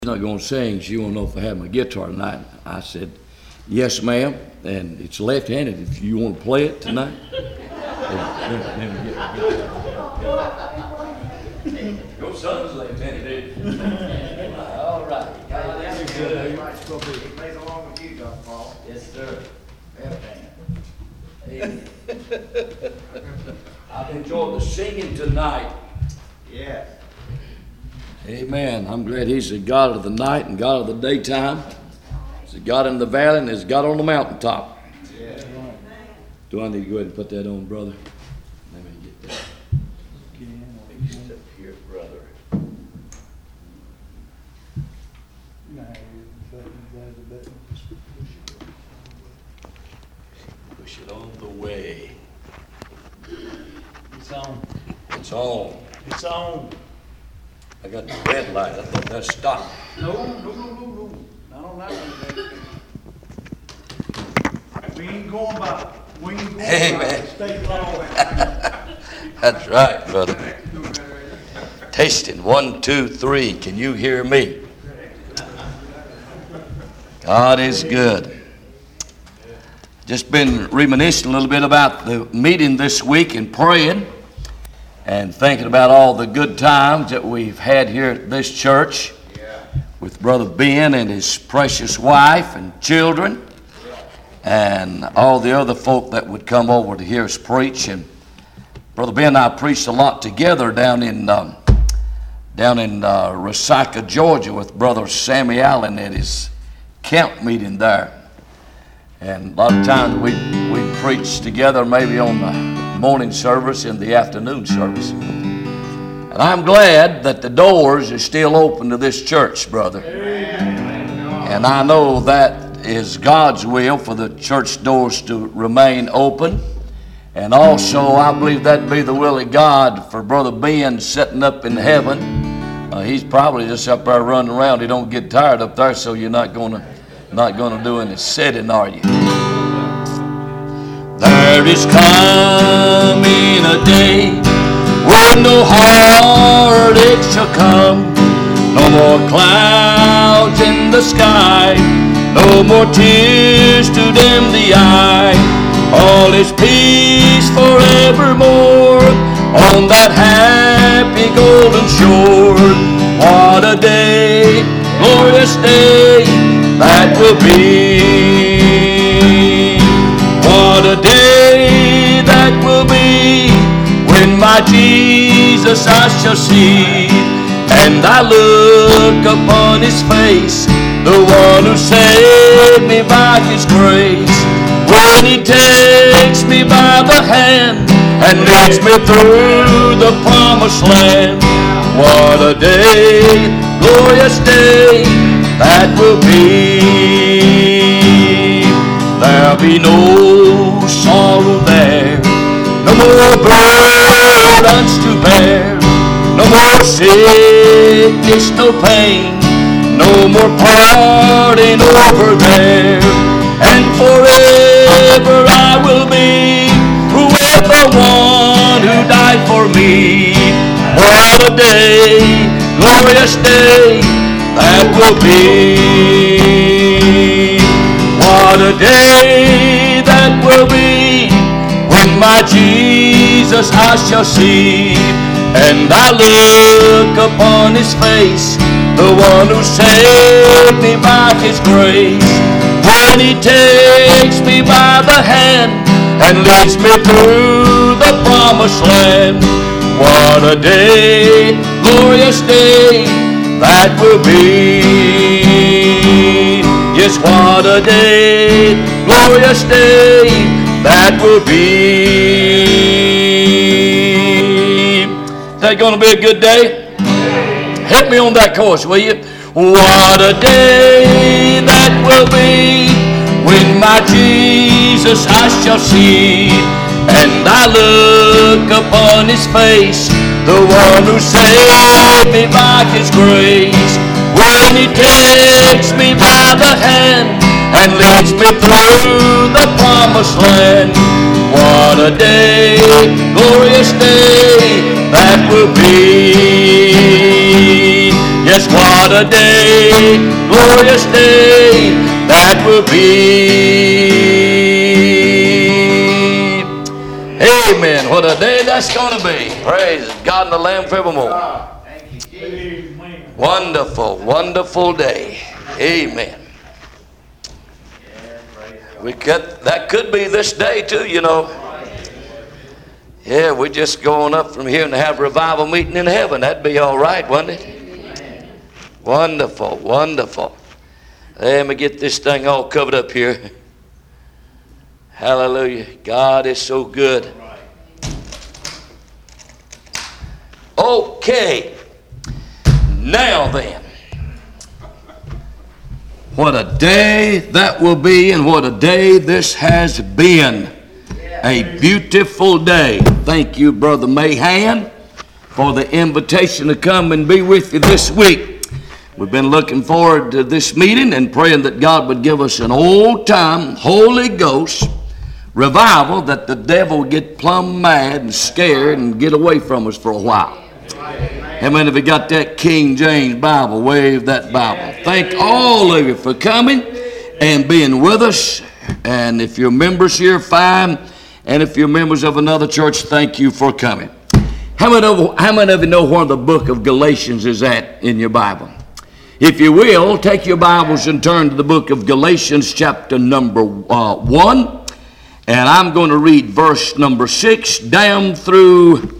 Not going to sing. She want to know if I have my guitar tonight. I said, yes, ma'am, and it's left-handed if you want to play it tonight. Your son's left-handed. All right. That's good. He plays along with you, Dr. Paul. Yes, sir. Left-handed. I've enjoyed the singing tonight. Yeah. Amen. I'm glad He's the God of the night and God of the daytime. He's the God in the valley and He's God on the mountaintop. Yeah. Do I need to go ahead and put that on, brother? Let me get that. Step here, brother. Push it on the way. It's on. It's on. It's on. I got the red light. I thought that stopped. No. Not on that one, baby. We ain't going by. We ain't going Amen. by state law. That's right, brother. Tasting. 1, 2, 3. Can you hear me? God is good. Just been reminiscing a little bit about the meeting this week and praying and thinking about all the good times that we've had here at this church with Brother Ben and his precious wife and children and all the other folk that would come over to hear us preach. And Brother Ben and I preached a lot together down in Resaca, Georgia, with Brother Sammy Allen at his camp meeting there. And a lot of times we preach together, maybe on the morning service and the afternoon service. And I'm glad that the doors are still open to this church, brother. And I know that is God's will for the church doors to remain open. And also I believe that be the will of God for Brother Ben sitting up in heaven. He's probably just up there running around. He don't get tired up there, so you're not gonna do any sitting, are you? There is coming a day when no heartache shall come, no more clouds in the sky, no more tears to dim the eye. All is peace forevermore on that happy golden shore. What a day, glorious day that will be. What a day that will be when my Jesus I shall see, and I look upon His face, the one who saved me by His grace. When He takes me by the hand and leads me through the promised land. What a day, glorious day that will be. There'll be no sorrow there, no more burdens to bear, no more sickness, no pain, no more parting over there. And forever I will be with the one who died for me. What a day, glorious day that will be. What a day that will be when my Jesus I shall see, and I look upon His face, the one who saved me by His grace. When He takes me by the hand and leads me through the promised land. What a day, glorious day that will be. Yes, what a day, glorious day that will be. Is that going to be a good day? Help me on that chorus, will you? What a day that will be when my Jesus I shall see, and I look upon His face, the one who saved me by His grace. When He takes me by the hand and leads me through the promised land. What a day, glorious day that will be. Yes, what a day, glorious day that will be. Amen. What a day that's going to be. Praise God and the Lamb forevermore. Amen. Wonderful, wonderful day. Amen. That could be this day too, you know. Yeah, we're just going up from here and have a revival meeting in heaven. That'd be all right, wouldn't it? Wonderful, wonderful. Let me get this thing all covered up here. Hallelujah. God is so good. Okay. Now then. What a day that will be, and what a day this has been. A beautiful day. Thank you, Brother Mahan, for the invitation to come and be with you this week. We've been looking forward to this meeting and praying that God would give us an old-time Holy Ghost revival, that the devil would get plumb mad and scared and get away from us for a while. How many of you got that King James Bible? Wave that Bible. Thank all of you for coming and being with us. And if you're members here, fine. And if you're members of another church, thank you for coming. How many of you know where the book of Galatians is at in your Bible? If you will, take your Bibles and turn to the book of Galatians chapter number 1. And I'm going to read verse number 6 down through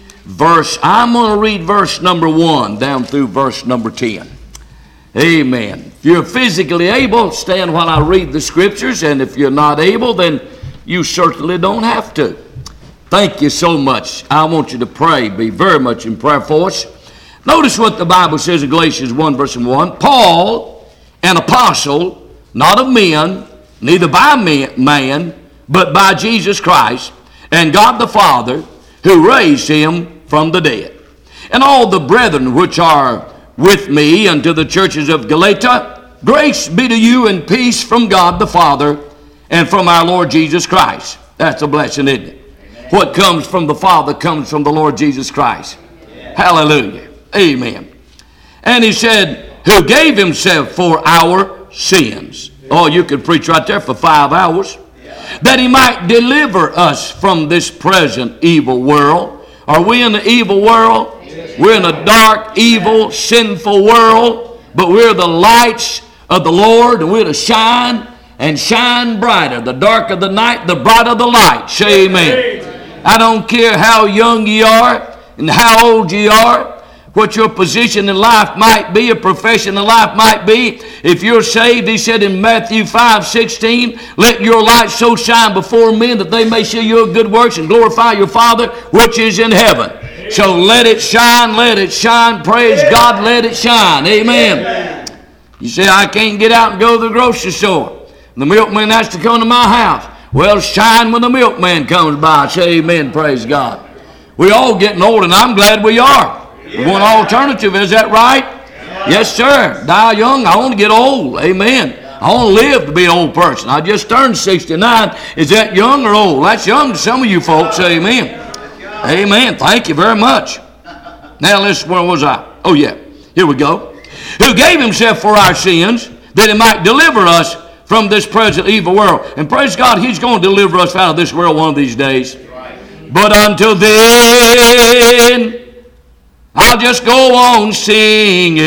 I'm going to read verse number 1 down through verse number 10. Amen. If you're physically able, stand while I read the scriptures. And if you're not able, then you certainly don't have to. Thank you so much. I want you to pray. Be very much in prayer for us. Notice what the Bible says in Galatians 1 verse 1. Paul, an apostle, not of men, neither by man, but by Jesus Christ, and God the Father, who raised him from the dead. And all the brethren which are with me unto the churches of Galatia, grace be to you and peace from God the Father and from our Lord Jesus Christ. That's a blessing, isn't it? Amen. What comes from the Father comes from the Lord Jesus Christ. Yeah. Hallelujah. Amen. And he said, who gave himself for our sins. Oh, you could preach right there for 5 hours. That he might deliver us from this present evil world. Are we in the evil world? Yes. We're in a dark, evil, sinful world, but we're the lights of the Lord, and we're to shine and shine brighter. The darker the night, the brighter the light. Say amen. I don't care how young you are and how old you are, what your position in life might be, a profession in life might be. If you're saved, he said in Matthew 5:16, let your light so shine before men that they may see your good works and glorify your Father which is in heaven. So let it shine, praise God, let it shine. Amen. You say, I can't get out and go to the grocery store. The milkman has to come to my house. Well, shine when the milkman comes by. Say amen, praise God. We're all getting old, and I'm glad we are. We want an alternative, is that right? Yes, sir. Die young, I want to get old. Amen. I want to live to be an old person. I just turned 69. Is that young or old? That's young to some of you folks. Amen. Amen. Thank you very much. Now listen, where was I? Oh yeah, here we go. Who gave himself for our sins, that he might deliver us from this present evil world. And praise God, he's going to deliver us out of this world one of these days. But until then, I'll just go on singing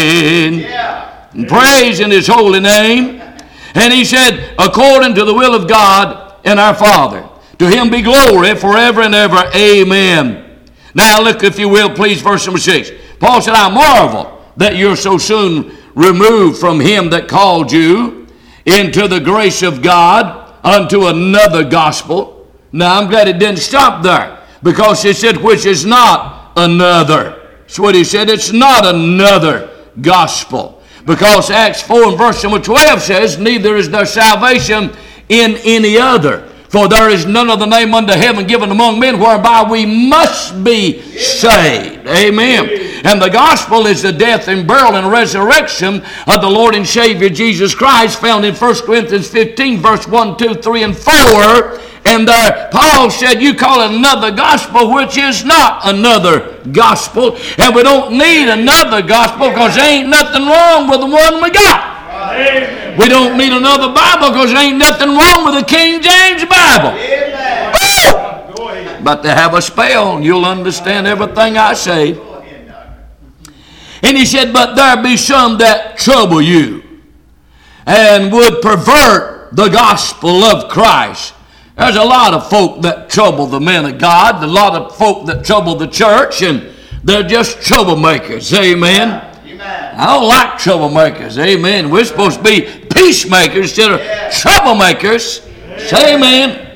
and praising his holy name. And he said, according to the will of God and our Father, to him be glory forever and ever. Amen. Now look, if you will, please, verse number 6. Paul said, I marvel that you're so soon removed from him that called you into the grace of God unto another gospel. Now I'm glad it didn't stop there, because he said, which is not another. That's what he said. It's not another gospel. Because Acts 4 and verse number 12 says, neither is there salvation in any other. For there is none other name under heaven given among men whereby we must be saved. Amen. And the gospel is the death and burial and resurrection of the Lord and Savior Jesus Christ, found in 1 Corinthians 15 verse 1, 2, 3, and 4. And Paul said, you call it another gospel, which is not another gospel, and we don't need another gospel because there ain't nothing wrong with the one we got. Amen. We don't need another Bible because there ain't nothing wrong with the King James Bible. Woo! Go ahead. But to have a spell, and you'll understand everything I say. And he said, but there be some that trouble you and would pervert the gospel of Christ. There's a lot of folk that trouble the men of God, a lot of folk that trouble the church, and they're just troublemakers. Amen. I don't like troublemakers. Amen. We're supposed to be peacemakers instead of troublemakers. Say amen.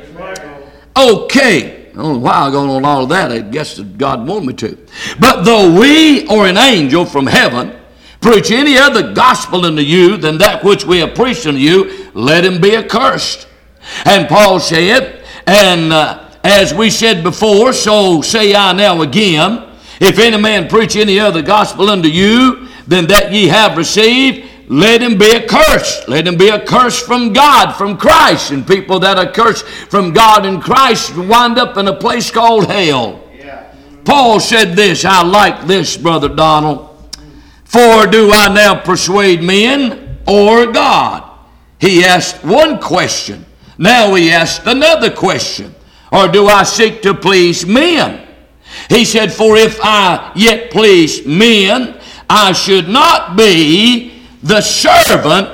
Okay. I don't know why I got on all of that. I guess God wanted me to. But though we or an angel from heaven preach any other gospel unto you than that which we have preached unto you, let him be accursed. And Paul said, and as we said before, so say I now again, if any man preach any other gospel unto you than that ye have received, let him be accursed. Let him be accursed from God, from Christ. And people that are cursed from God and Christ wind up in a place called hell. Yeah. Paul said this, I like this, Brother Donald. For do I now persuade men or God? He asked one question. Now he asked another question. Or do I seek to please men? He said, for if I yet please men, I should not be the servant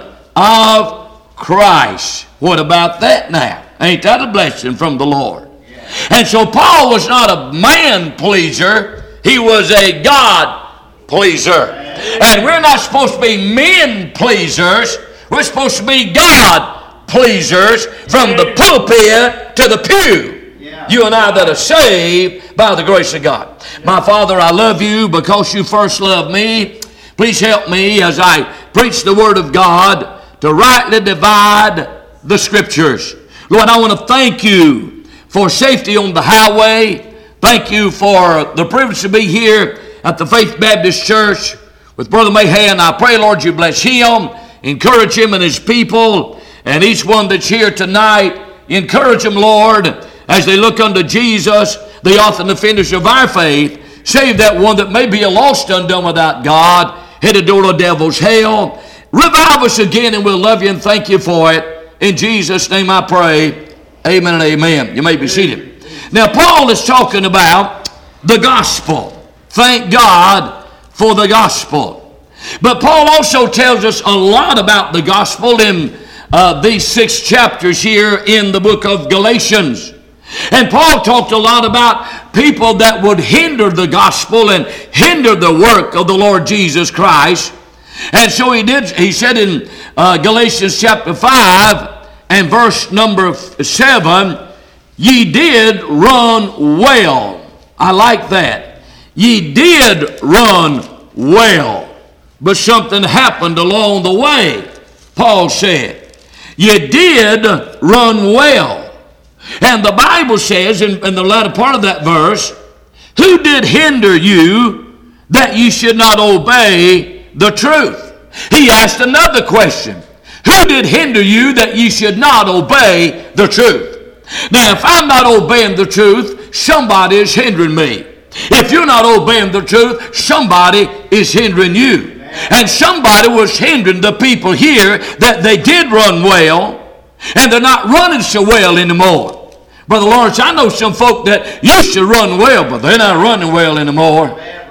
of Christ. What about that now? Ain't that a blessing from the Lord? Yeah. And so Paul was not a man pleaser. He was a God pleaser. And we're not supposed to be men pleasers. We're supposed to be God pleasers from the pulpit to the pew. Yeah. You and I that are saved by the grace of God. My Father, I love you because you first loved me. Please help me as I preach the Word of God to rightly divide the Scriptures. Lord, I want to thank you for safety on the highway. Thank you for the privilege to be here at the Faith Baptist Church with Brother Mahan. I pray, Lord, you bless him, encourage him and his people, and each one that's here tonight, encourage them, Lord, as they look unto Jesus, the author and the finisher of our faith. Save that one that may be a lost undone without God, headed toward the devil's hell. Revive us again, and we'll love you and thank you for it. In Jesus' name I pray. Amen and amen. You may be seated. Now, Paul is talking about the gospel. Thank God for the gospel. But Paul also tells us a lot about the gospel in these 6 chapters here in the book of Galatians. And Paul talked a lot about people that would hinder the gospel and hinder the work of the Lord Jesus Christ. And so he said in Galatians chapter 5 and verse number 7, ye did run well. I like that. Ye did run well. But something happened along the way, Paul said. Ye did run well. And the Bible says in the latter part of that verse, who did hinder you that ye should not obey the truth? He asked another question. Who did hinder you that ye should not obey the truth? Now, if I'm not obeying the truth, somebody is hindering me. If you're not obeying the truth, somebody is hindering you. And somebody was hindering the people here that they did run well, and they're not running so well anymore. Brother Lawrence, I know some folk that used to run well, but they're not running well anymore.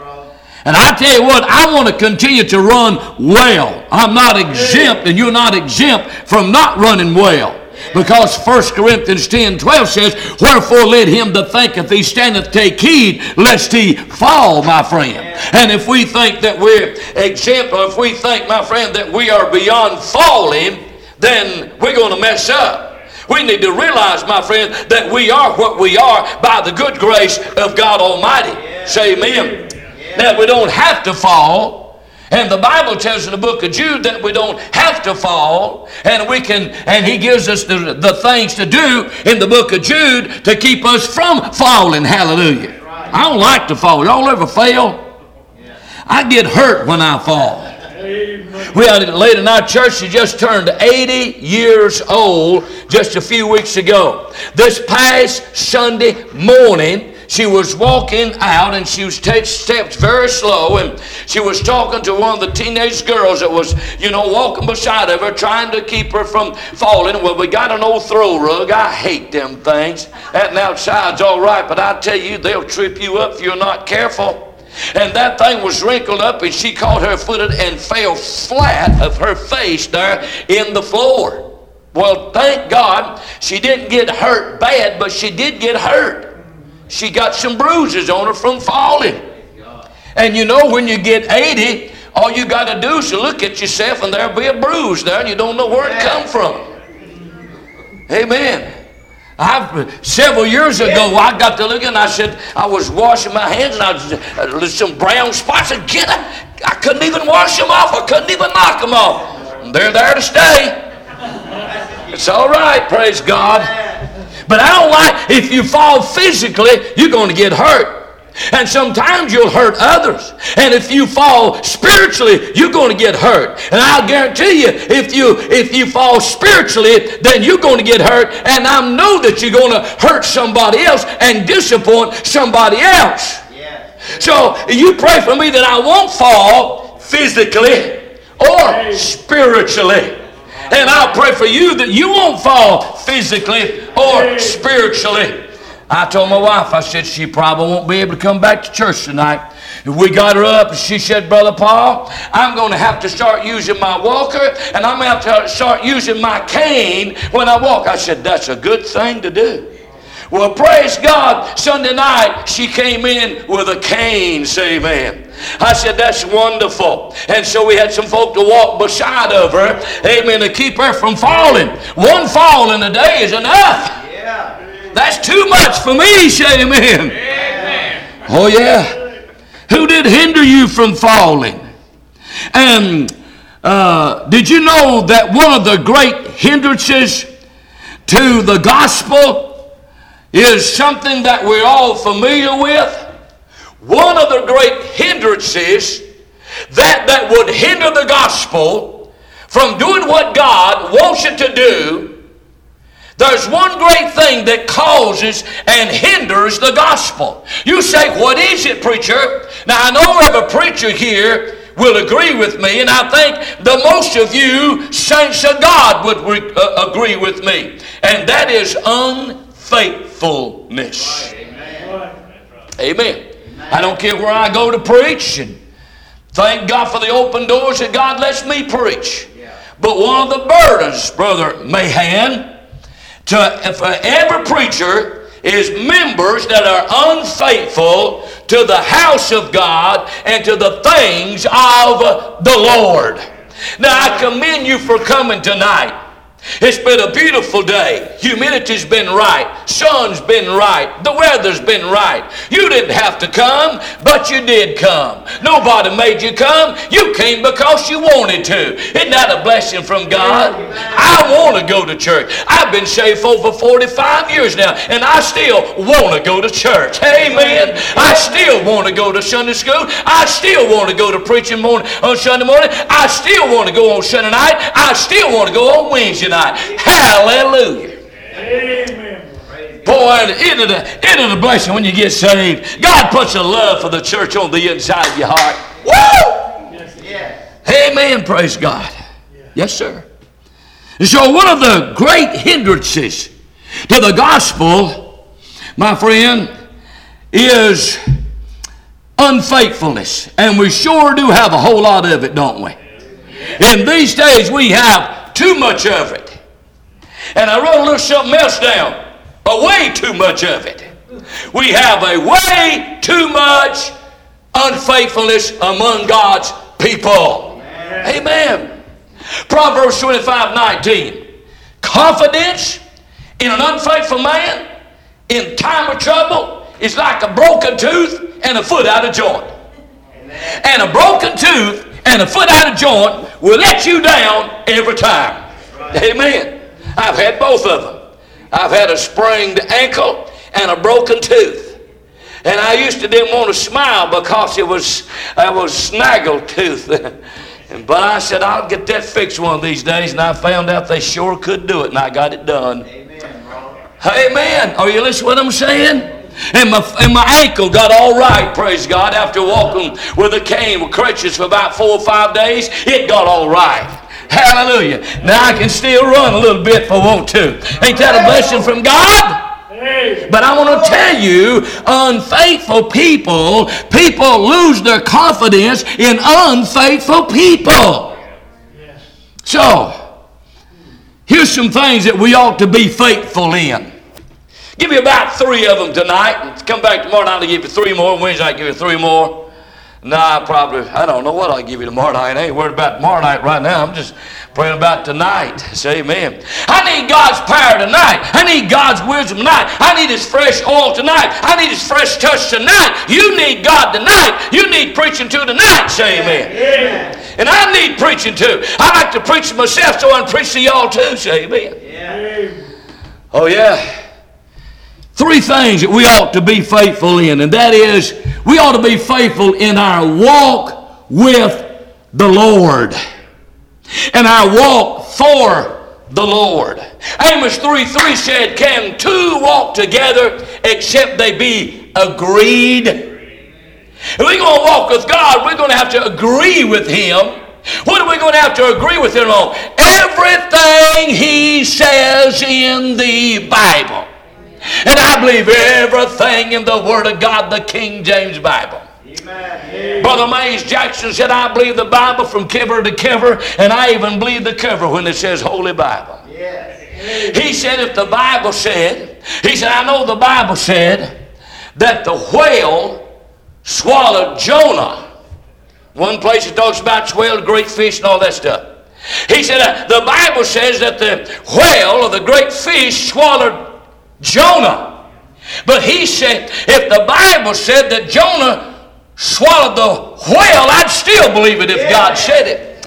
And I tell you what, I want to continue to run well. I'm not exempt, and you're not exempt from not running well. Because 1 Corinthians 10:12 says, wherefore let him that thinketh he standeth take heed, lest he fall, my friend. And if we think that we're exempt, or if we think, my friend, that we are beyond falling, then we're going to mess up. We need to realize, my friend, that we are what we are by the good grace of God Almighty. Say amen. That we don't have to fall. And the Bible tells in the book of Jude that we don't have to fall, and we can, and he gives us the things to do in the book of Jude to keep us from falling. Hallelujah. I don't like to fall. Y'all ever fail? I get hurt when I fall. We had a lady in our church, she just turned 80 years old just a few weeks ago. This past Sunday morning, she was walking out, and she was taking steps very slow, and she was talking to one of the teenage girls that was, walking beside of her, trying to keep her from falling. Well, we got an old throw rug. I hate them things. That outside's all right, but I tell you, they'll trip you up if you're not careful. And that thing was wrinkled up, and she caught her foot and fell flat of her face there in the floor. Well, thank God she didn't get hurt bad, but she did get hurt. She got some bruises on her from falling. And when you get 80, all you got to do is to look at yourself, and there'll be a bruise there, and you don't know where it come from. Amen. Several years ago, I got to looking, I said, I was washing my hands, and there's some brown spots. I couldn't even wash them off. I couldn't even knock them off. And they're there to stay. It's all right, praise God. But I don't like, if you fall physically, you're going to get hurt. And sometimes you'll hurt others. And if you fall spiritually, you're going to get hurt. And I'll guarantee you, if you fall spiritually, then you're going to get hurt. And I know that you're going to hurt somebody else and disappoint somebody else. Yeah. So you pray for me that I won't fall physically or spiritually. And I'll pray for you that you won't fall physically or spiritually. I told my wife, I said, she probably won't be able to come back to church tonight. We got her up, and she said, Brother Paul, I'm going to have to start using my walker, and I'm going to have to start using my cane when I walk. I said, that's a good thing to do. Well, praise God, Sunday night, she came in with a cane, say amen. I said, that's wonderful. And so we had some folk to walk beside of her, amen, to keep her from falling. One fall in a day is enough. Yeah. That's too much for me, say amen. Amen. Oh, yeah. Who did hinder you from falling? And did you know that one of the great hindrances to the gospel is something that we're all familiar with? One of the great hindrances that would hinder the gospel from doing what God wants it to do, there's one great thing that causes and hinders the gospel. You say, what is it, preacher? Now, I know every preacher here will agree with me, and I think the most of you saints of God would agree with me, and that is unfaithfulness. Amen. Amen. I don't care where I go to preach, and thank God for the open doors that God lets me preach. But one of the burdens, Brother Mahan, for every preacher is members that are unfaithful to the house of God and to the things of the Lord. Now, I commend you for coming tonight. It's been a beautiful day. Humidity's been right. Sun's been right. The weather's been right. You didn't have to come, but you did come. Nobody made you come. You came because you wanted to. Isn't that a blessing from God? I want to go to church. I've been saved for over 45 years now, and I still want to go to church. Amen. I still want to go to Sunday school. I still want to go to preaching on Sunday morning. I still want to go on Sunday night. I still want to go on Wednesday night. Hallelujah. Amen. Boy, isn't it a blessing when you get saved? God puts a love for the church on the inside of your heart. Woo! Yes. Amen. Praise God. Yes, sir. And so one of the great hindrances to the gospel, my friend, is unfaithfulness. And we sure do have a whole lot of it, don't we? In these days, we have too much of it. And I wrote a little something else down. A way too much of it. We have a way too much unfaithfulness among God's people. Amen. Proverbs 25:19. Confidence in an unfaithful man in time of trouble is like a broken tooth and a foot out of joint. And a broken tooth and a foot out of joint will let you down every time. Amen. I've had both of them. I've had a sprained ankle and a broken tooth. And I used to didn't want to smile because I was snaggle tooth. But I said, I'll get that fixed one of these days. And I found out they sure could do it, and I got it done. Amen. Amen. Are you listening to what I'm saying? And my ankle got all right, praise God, after walking with a cane with crutches for about 4 or 5 days. It got all right. Hallelujah. Now I can still run a little bit if I want to. Ain't that a blessing from God? But I want to tell you, unfaithful people lose their confidence in unfaithful people. So, here's some things that we ought to be faithful in. Give you about 3 of them tonight. Come back tomorrow night, I'll give you 3 more. Wednesday night, I'll give you 3 more. I don't know what I'll give you tomorrow night. I ain't worried about tomorrow night right now. I'm just praying about tonight. Say amen. I need God's power tonight. I need God's wisdom tonight. I need His fresh oil tonight. I need His fresh touch tonight. You need God tonight. You need preaching to tonight. Say amen. Amen. And I need preaching too. I like to preach to myself, so I can preach to y'all too. Say amen. Yeah. Oh yeah. 3 things that we ought to be faithful in, and that is, we ought to be faithful in our walk with the Lord and our walk for the Lord. Amos 3:3 said, can 2 walk together except they be agreed? If we're going to walk with God, we're going to have to agree with Him. What are we going to have to agree with Him on? Everything He says in the Bible. And I believe everything in the Word of God, the King James Bible. Amen. Brother Mays Jackson said, I believe the Bible from cover to cover, and I even believe the cover when it says Holy Bible. Yes. He said, if the Bible said, he said, I know the Bible said that the whale swallowed Jonah. One place it talks about whale, great fish, and all that stuff. He said, the Bible says that the whale or the great fish swallowed Jonah. But he said, if the Bible said that Jonah swallowed the whale, I'd still believe it if God said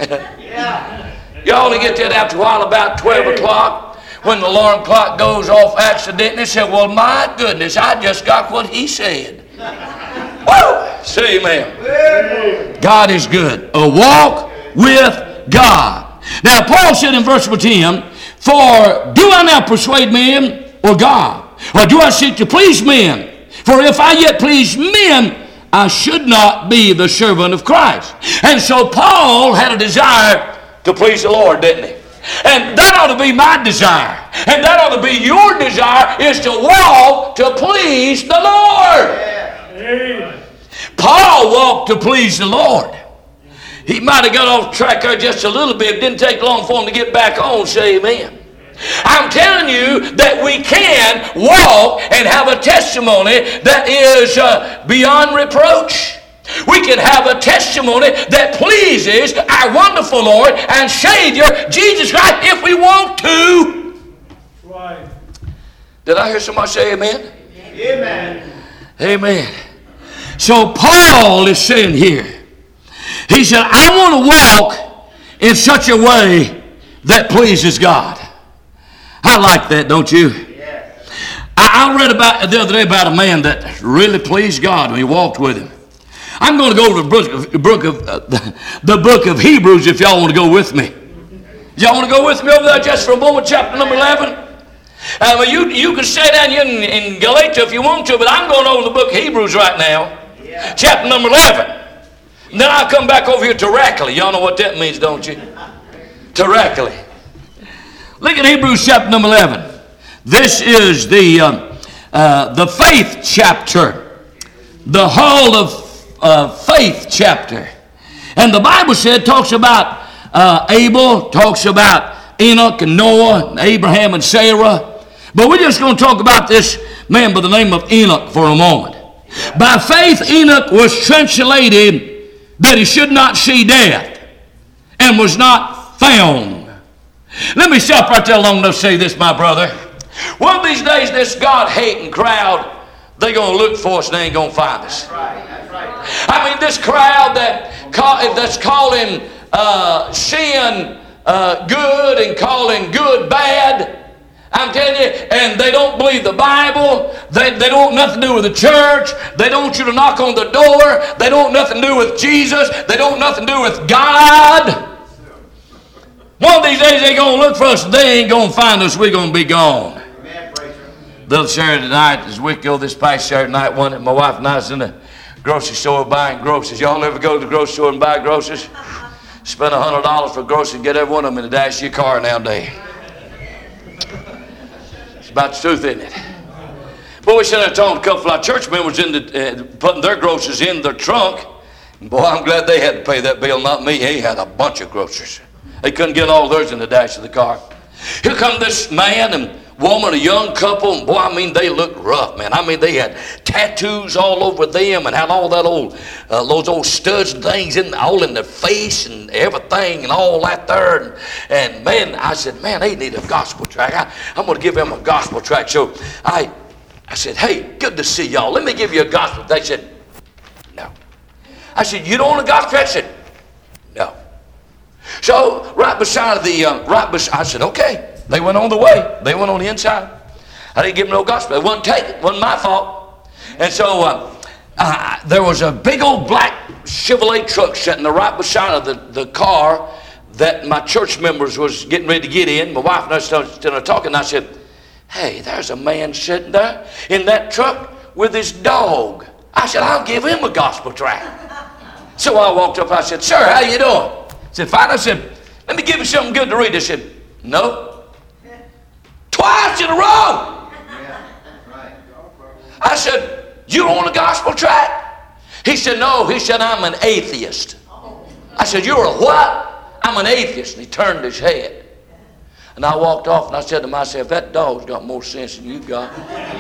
it. You only get that after a while, about 12 o'clock, when the alarm clock goes off accidentally. Say, well, my goodness, I just got what he said. Woo! Say amen. God is good. A walk with God. Now, Paul said in verse 10, for do I now persuade men or God? Or do I seek to please men? For if I yet please men, I should not be the servant of Christ. And so Paul had a desire to please the Lord, didn't he? And that ought to be my desire. And that ought to be your desire, is to walk to please the Lord. Yeah. Paul walked to please the Lord. He might have got off track there just a little bit. It didn't take long for him to get back on. Say amen. I'm telling you that we can walk and have a testimony that is beyond reproach. We can have a testimony that pleases our wonderful Lord and Savior, Jesus Christ, if we want to. Right. Did I hear somebody say amen? Amen. Amen. So Paul is saying here, he said, I want to walk in such a way that pleases God. I like that, don't you? Yeah. I read about the other day about a man that really pleased God when he walked with Him. I'm going to go to the book of Hebrews if y'all want to go with me. Y'all want to go with me over there just for a moment, chapter number 11? You can stay down here in Galatia if you want to, but I'm going over the book of Hebrews right now, chapter number 11. And then I'll come back over here directly. Y'all know what that means, don't you? Directly. Look at Hebrews chapter number 11. This is the faith chapter, the hall of faith chapter. And the Bible talks about Abel, talks about Enoch and Noah, and Abraham and Sarah. But we're just going to talk about this man by the name of Enoch for a moment. By faith Enoch was translated that he should not see death, and was not found. Let me stop right there long enough to say this, my brother. One of these days, this God-hating crowd, they're going to look for us and they ain't going to find us. That's right. That's right. I mean, this crowd that's calling sin good and calling good bad, I'm telling you, and they don't believe the Bible. They don't want nothing to do with the church. They don't want you to knock on the door. They don't want nothing to do with Jesus. They don't want nothing to do with God. One of these days they're going to look for us. They ain't going to find us. We're going to be gone. Little Saturday night, this week ago, this past Saturday night, my wife and I was in the grocery store buying groceries. Y'all ever go to the grocery store and buy groceries? Spend $100 for groceries and get every one of them in the dash of your car nowadays. It's about the truth, isn't it? But we sitting there talking to a couple of our church members putting their groceries in their trunk. And boy, I'm glad they had to pay that bill, not me. He had a bunch of groceries. They couldn't get all theirs in the dash of the car. Here come this man and woman, a young couple, and boy, I mean, they looked rough, man. I mean, they had tattoos all over them and had all that those old studs and things all in their face and everything and all that there. And man, I said, man, they need a gospel tract. I'm going to give them a gospel tract. So I said, hey, good to see y'all. Let me give you a gospel. They said, no. I said, you don't want a gospel tract? They said, no. So right beside I said, okay. They went on the way. They went on the inside. I didn't give them no gospel. They wouldn't take it. It wasn't my fault. And so there was a big old black Chevrolet truck sitting there right beside of the car that my church members was getting ready to get in. My wife and I started talking. And I said, hey, there's a man sitting there in that truck with his dog. I said, I'll give him a gospel tract. So I walked up. I said, sir, how you doing? He said, fine. I said, let me give you something good to read. He said, no. Twice in a row. Yeah, right. I said, you don't want a gospel tract? He said, no. He said, I'm an atheist. I said, you're a what? I'm an atheist. And he turned his head. And I walked off and I said to myself, that dog's got more sense than you got.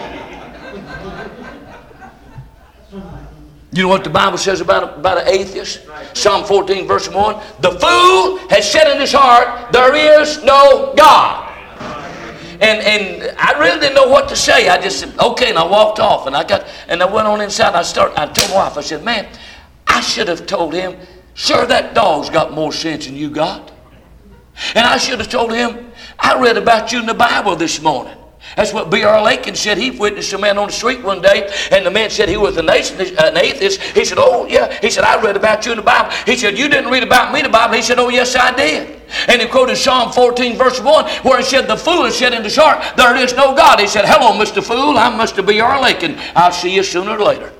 You know what the Bible says about an atheist? Psalm 14 verse 1. The fool has said in his heart, there is no God. And I really didn't know what to say. I just said, okay, and I walked off. And I went on inside. I told my wife, I said, man, I should have told him, sir, that dog's got more sense than you got. And I should have told him, I read about you in the Bible this morning. That's what B.R. Lincoln said. He witnessed a man on the street one day, and the man said he was an atheist. He said, oh, yeah. He said, I read about you in the Bible. He said, you didn't read about me in the Bible. He said, oh, yes, I did. And he quoted Psalm 14, verse 1, where he said, the fool has said in his heart, there is no God. He said, hello, Mr. Fool. I'm Mr. B.R. Lincoln. I'll see you sooner or later.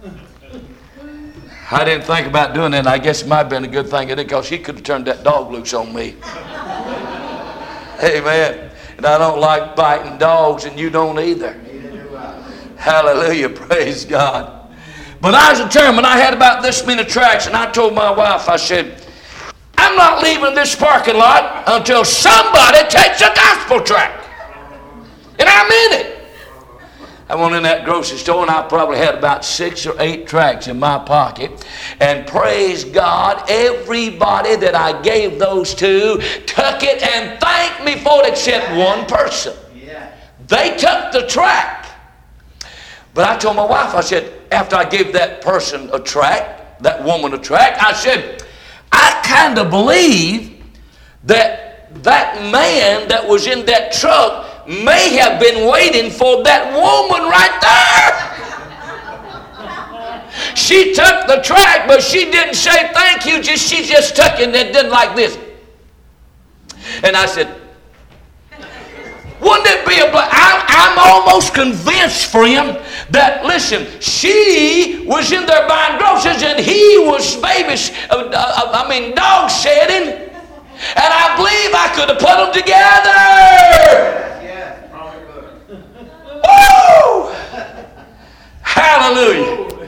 I didn't think about doing that. I guess it might have been a good thing I did, because he could have turned that dog loose on me. Amen. And I don't like biting dogs, and you don't either. Hallelujah. Praise God. But I was determined. I had about this many tracts, and I told my wife, I said, I'm not leaving this parking lot until somebody takes a gospel tract. And I meant it. I went in that grocery store, and I probably had about 6 or 8 tracts in my pocket. And praise God, everybody that I gave those to took it and thanked me for it, except one person. Yeah. They took the tract. But I told my wife, I said, after I gave that person a tract, that woman a tract, I said, I kind of believe that man that was in that truck may have been waiting for that woman right there. She took the tract, but she didn't say thank you. She just took it and did like this. And I said, wouldn't it be I'm almost convinced, friend, that, listen, she was in there buying groceries and he was dog shedding. And I believe I could have put them together. Woo! Hallelujah.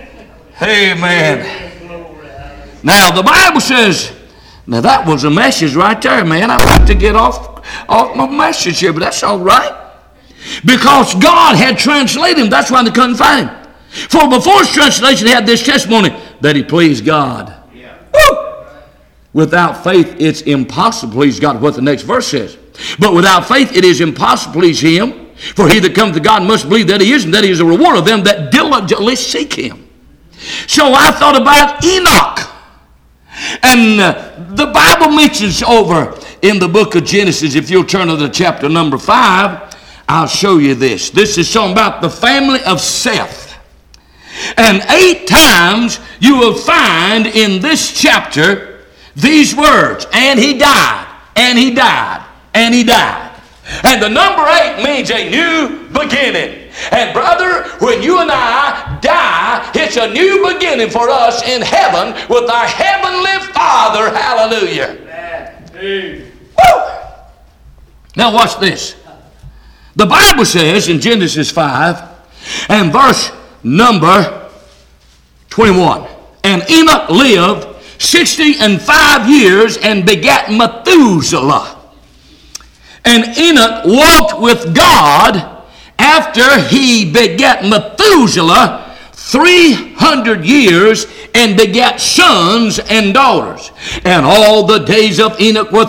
Amen. Now the Bible says, now that was a message right there, man. I'd like to get off my message here, but that's all right. Because God had translated him. That's why they couldn't find him. For before his translation, he had this testimony that he pleased God. Yeah. Woo! Without faith, it's impossible to please God. What the next verse says. But without faith, it is impossible to please him. For he that cometh to God must believe that he is, and that he is a rewarder of them that diligently seek him. So I thought about Enoch. And the Bible mentions over in the book of Genesis, if you'll turn to the chapter number 5, I'll show you this. This is talking about the family of Seth. And 8 times you will find in this chapter these words, and he died, and he died, and he died. And the number 8 means a new beginning. And brother, when you and I die, it's a new beginning for us in heaven with our heavenly Father. Hallelujah. Woo! Now watch this. The Bible says in Genesis 5 and verse number 21, and Enoch lived 65 years and begat Methuselah. And Enoch walked with God after he begat Methuselah 300 years and begat sons and daughters. And all the days of Enoch were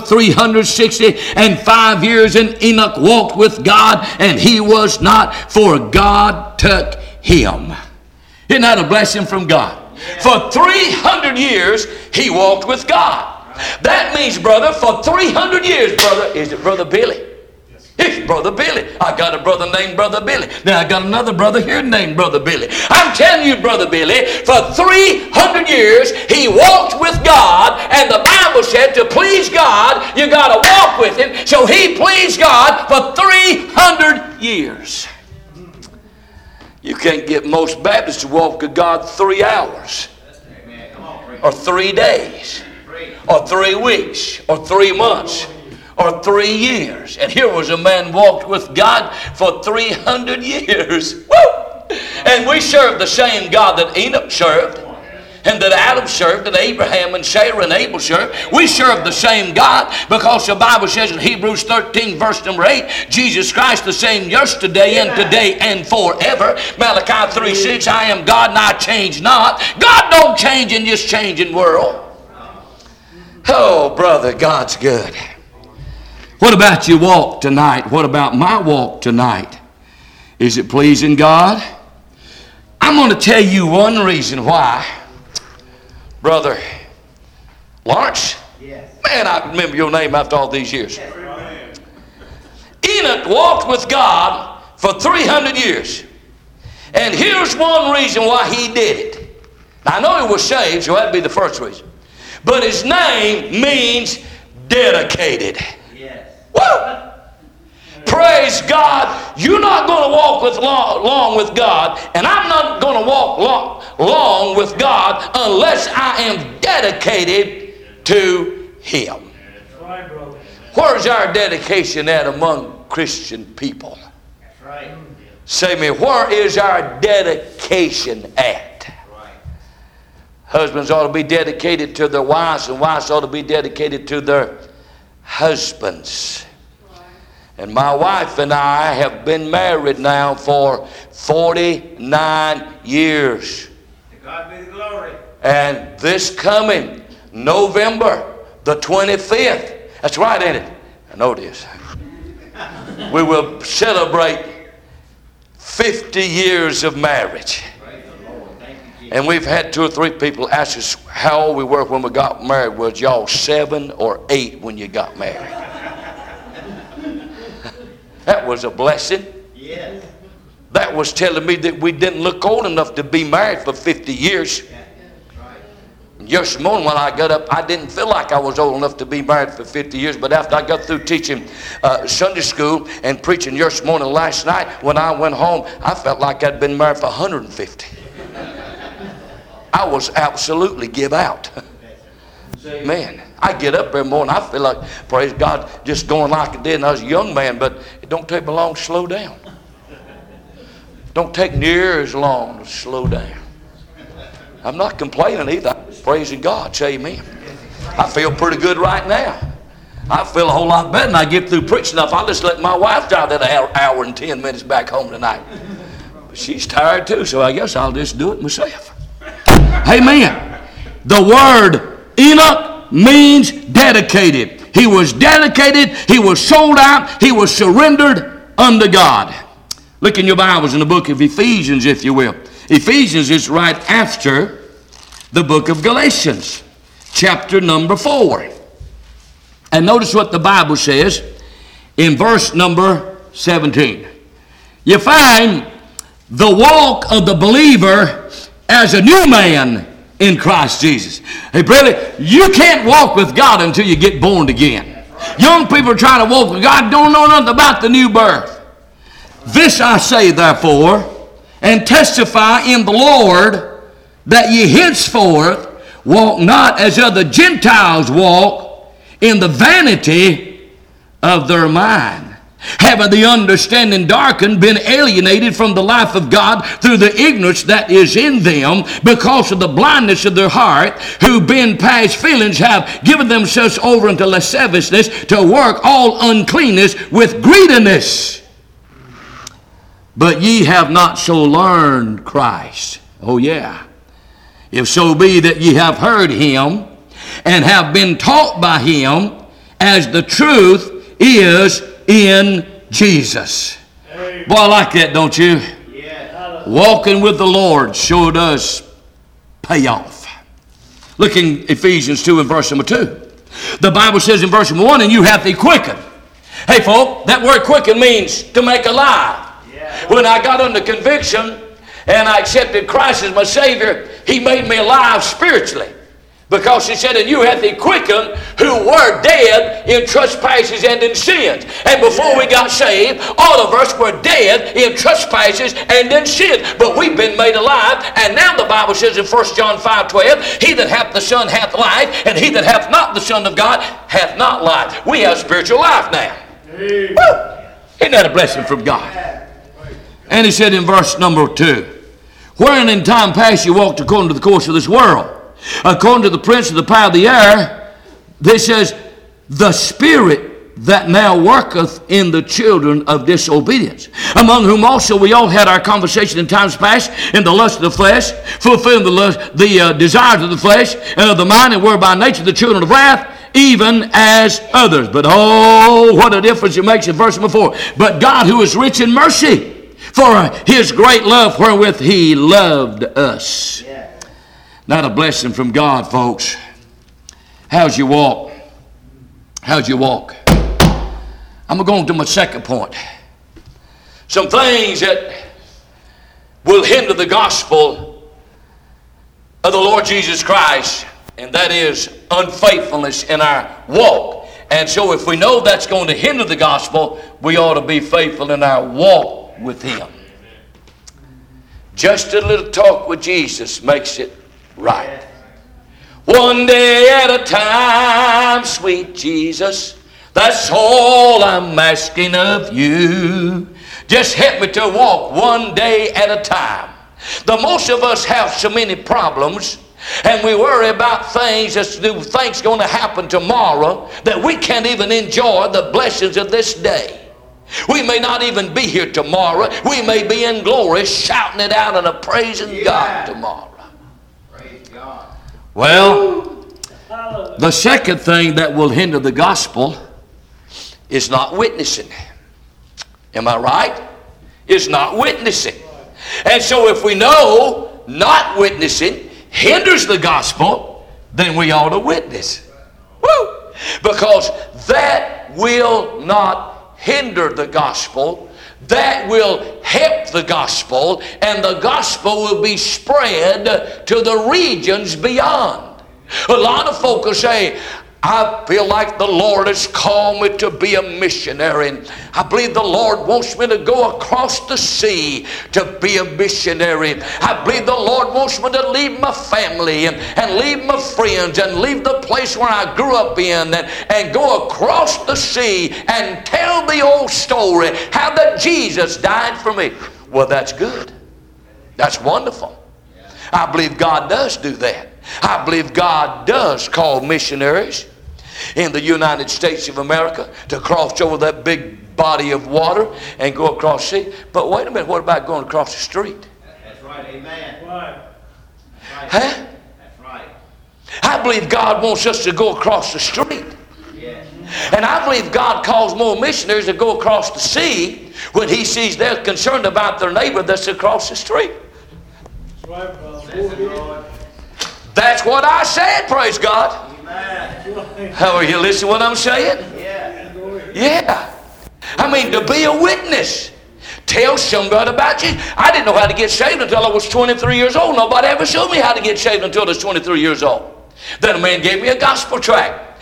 365 years, and Enoch walked with God, and he was not, for God took him. Isn't that a blessing from God? For 300 years, he walked with God. That means, brother, for 300 years, brother, is it Brother Billy? It's Brother Billy. I got a brother named Brother Billy. Now I got another brother here named Brother Billy. I'm telling you, Brother Billy, for 300 years he walked with God, and the Bible said to please God, you got to walk with him. So he pleased God for 300 years. You can't get most Baptists to walk with God 3 hours, or 3 days, or 3 weeks, or 3 months, or 3 years. And here was a man walked with God for 300 years. Woo! And we serve the same God that Enoch served, and that Adam served, that Abraham and Sarah and Abel served. We serve the same God, because the Bible says in Hebrews 13 verse number 8, Jesus Christ the same yesterday and today and forever. Malachi 3:6, I am God and I change not. God don't change in this changing world. Oh, brother, God's good. What about your walk tonight? What about my walk tonight? Is it pleasing God? I'm going to tell you one reason why. Brother Lawrence? Yes. Man, I remember your name after all these years. Enoch walked with God for 300 years. And here's one reason why he did it. Now, I know he was saved, so that'd be the first reason. But his name means dedicated. Yes. Woo! Praise God. You're not going to walk long with God, and I'm not going to walk long with God unless I am dedicated to him. That's right, brother. Where's our dedication at among Christian people? That's right. Say me, where is our dedication at? Right. Husbands ought to be dedicated to their wives, and wives ought to be dedicated to their husbands. And my wife and I have been married now for 49 years. To God be the glory. And this coming November the 25th, that's right, ain't it? I know it is. We will celebrate 50 years of marriage. Praise the Lord. Thank you, Jesus. And we've had 2 or 3 people ask us how old we were when we got married. Was y'all 7 or 8 when you got married? That was a blessing. Yes. That was telling me that we didn't look old enough to be married for 50 years. Yeah. That's right. Just morning when I got up, I didn't feel like I was old enough to be married for 50 years. But after I got through teaching Sunday school and preaching just morning last night, when I went home, I felt like I'd been married for 150. I was absolutely give out. Man, I get up every morning, I feel like, praise God, just going like I did when I was a young man, but it don't take me long to slow down. Don't take near as long to slow down. I'm not complaining either. I'm just praising God. Say amen. I feel pretty good right now. I feel a whole lot better than I get through preaching enough. I'll just let my wife drive that hour and 10 minutes back home tonight. But she's tired too, so I guess I'll just do it myself. Amen. The word Enoch means dedicated. He was dedicated. He was sold out. He was surrendered unto God. Look in your Bibles in the book of Ephesians, if you will. Ephesians is right after the book of Galatians, chapter number 4. And notice what the Bible says in verse number 17. You find the walk of the believer as a new man in Christ Jesus. Hey, brother, you can't walk with God until you get born again. Young people are trying to walk with God, don't know nothing about the new birth. This I say, therefore, and testify in the Lord, that ye henceforth walk not as other Gentiles walk, in the vanity of their mind, having the understanding darkened, been alienated from the life of God through the ignorance that is in them, because of the blindness of their heart, who being past feelings have given themselves over unto lasciviousness, to work all uncleanness with greediness. But ye have not so learned Christ. Oh yeah. If so be that ye have heard him, and have been taught by him, as the truth is in Jesus. Boy, I like that, don't you? Yeah. Walking with the Lord sure does pay off. Look in Ephesians 2 and verse number 2. The Bible says in verse number 1, and you hath he quickened. Hey, folk, that word quicken means to make alive. Yeah. When I got under conviction and I accepted Christ as my Savior, he made me alive spiritually. Because he said, and you hath he quickened who were dead in trespasses and in sins. And before we got saved, all of us were dead in trespasses and in sins. But we've been made alive. And now the Bible says in 1 John 5:12, he that hath the Son hath life, and he that hath not the Son of God hath not life. We have spiritual life now. Woo! Isn't that a blessing from God? And he said in verse number 2, wherein in time past you walked according to the course of this world, according to the prince of the power of the air. This says, the spirit that now worketh in the children of disobedience, among whom also we all had our conversation in times past in the lust of the flesh, fulfilling the desires of the flesh and of the mind, and were by nature the children of wrath, even as others. But oh, what a difference it makes in verse number 4. But God, who is rich in mercy, for his great love wherewith he loved us. Yeah. Not a blessing from God, folks. How's your walk? How's your walk? I'm going to my second point. Some things that will hinder the gospel of the Lord Jesus Christ, and that is unfaithfulness in our walk. And so if we know that's going to hinder the gospel, we ought to be faithful in our walk with him. Just a little talk with Jesus makes it right. One day at a time, sweet Jesus, that's all I'm asking of you. Just help me to walk one day at a time. The most of us have so many problems, and we worry about things going to happen tomorrow, that we can't even enjoy the blessings of this day. We may not even be here tomorrow. We may be in glory shouting it out and praising God tomorrow. Praise God. Well, the second thing that will hinder the gospel is not witnessing. Am I right? It's not witnessing. And so if we know not witnessing hinders the gospel, then we ought to witness. Woo! Because that will not hinder the gospel. That will help the gospel, and the gospel will be spread to the regions beyond. A lot of folk will say, I feel like the Lord has called me to be a missionary, and I believe the Lord wants me to go across the sea to be a missionary. I believe the Lord wants me to leave my family and leave my friends and leave the place where I grew up in and go across the sea and tell the old story how that Jesus died for me. Well, that's good. That's wonderful. I believe God does do that. I believe God does call missionaries in the United States of America to cross over that big body of water and go across the sea. But wait a minute, what about going across the street? That's right, amen. Right. That's right. Huh? That's right. I believe God wants us to go across the street. Yes. And I believe God calls more missionaries to go across the sea when he sees they're concerned about their neighbor that's across the street. That's right, brother. Listen, Lord. That's what I said, praise God. Amen. How are you listening to what I'm saying? Yeah. Yeah. I mean, to be a witness. Tell somebody about Jesus. I didn't know how to get saved until I was 23 years old. Nobody ever showed me how to get saved until I was 23 years old. Then a man gave me a gospel tract.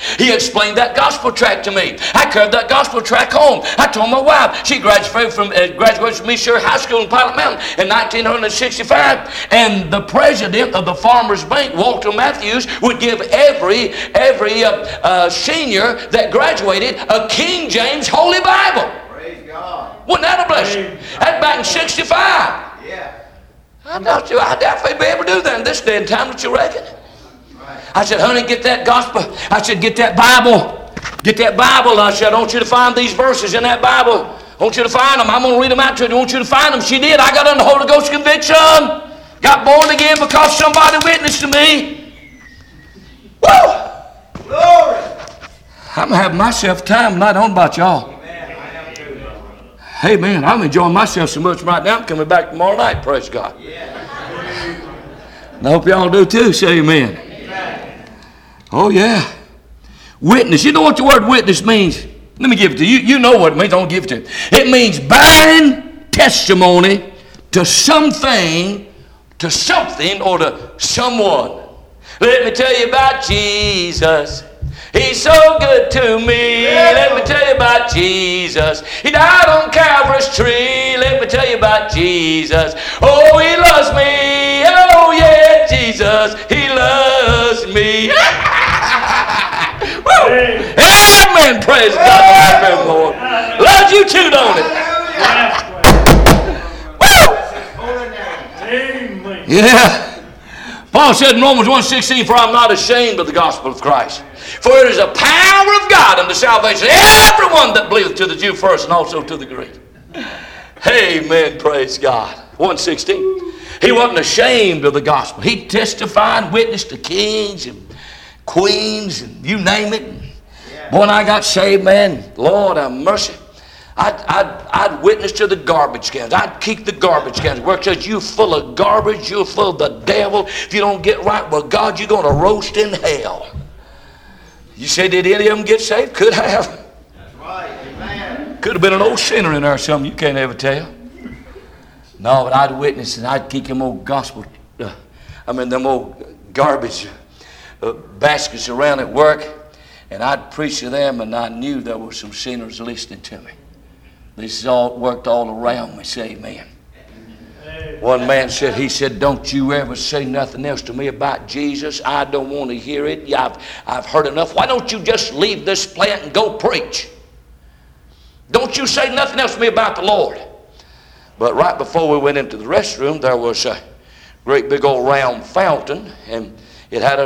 He explained that gospel tract to me. I carried that gospel tract home. I told my wife. She graduated from Missouri High School in Pilot Mountain in 1965. And the president of the Farmers Bank, Walter Matthews, would give every senior that graduated a King James Holy Bible. Praise God. Wasn't that a blessing? That's back in 65. Yeah. I doubt if be able to do that in this day and time, don't you reckon? I said, honey, get that gospel. I said, get that Bible. Get that Bible. I said, I want you to find these verses in that Bible. I want you to find them. I'm going to read them out to you. I want you to find them. She did. I got under Holy Ghost conviction. Got born again because somebody witnessed to me. Woo! Glory. I'm having myself time tonight. I don't know about y'all. Hey, man, I'm enjoying myself so much right now. I'm coming back tomorrow night. Praise God. Yeah. And I hope y'all do too. Say amen. Oh, yeah. Witness. You know what the word witness means? Let me give it to you. You know what it means. I won't give it to you. It means bearing testimony to something, or to someone. Let me tell you about Jesus. He's so good to me. Let me tell you about Jesus. He died on Calvary's tree. Let me tell you about Jesus. Oh, he loves me. Oh, yeah, Jesus. He loves me. Amen. Praise God. Lord. Loves you too, don't it? Amen. Yeah. Paul said in Romans 1:16, for I'm not ashamed of the gospel of Christ. For it is a power of God unto salvation to everyone that believeth, to the Jew first and also to the Greek. Amen. Praise God. 1:16. He wasn't ashamed of the gospel. He testified and witnessed to kings and queens and you name it. Boy, when I got saved, man, Lord have mercy. I'd witness to the garbage cans. I'd kick the garbage cans. Work says, you full of garbage, you're full of the devil. If you don't get right with God, you're going to roast in hell. You say, did any of them get saved? Could have. That's right. Amen. Could have been an old sinner in there or something. You can't ever tell. No, but I'd witness and I'd kick them old them old garbage baskets around at work, and I'd preach to them, and I knew there were some sinners listening to me. This all worked all around me. Say amen. One man said, he said, don't you ever say nothing else to me about Jesus. I don't want to hear it. I've heard enough. Why don't you just leave this plant and go preach? Don't you say nothing else to me about the Lord. But right before we went into the restroom, there was a great big old round fountain, and it had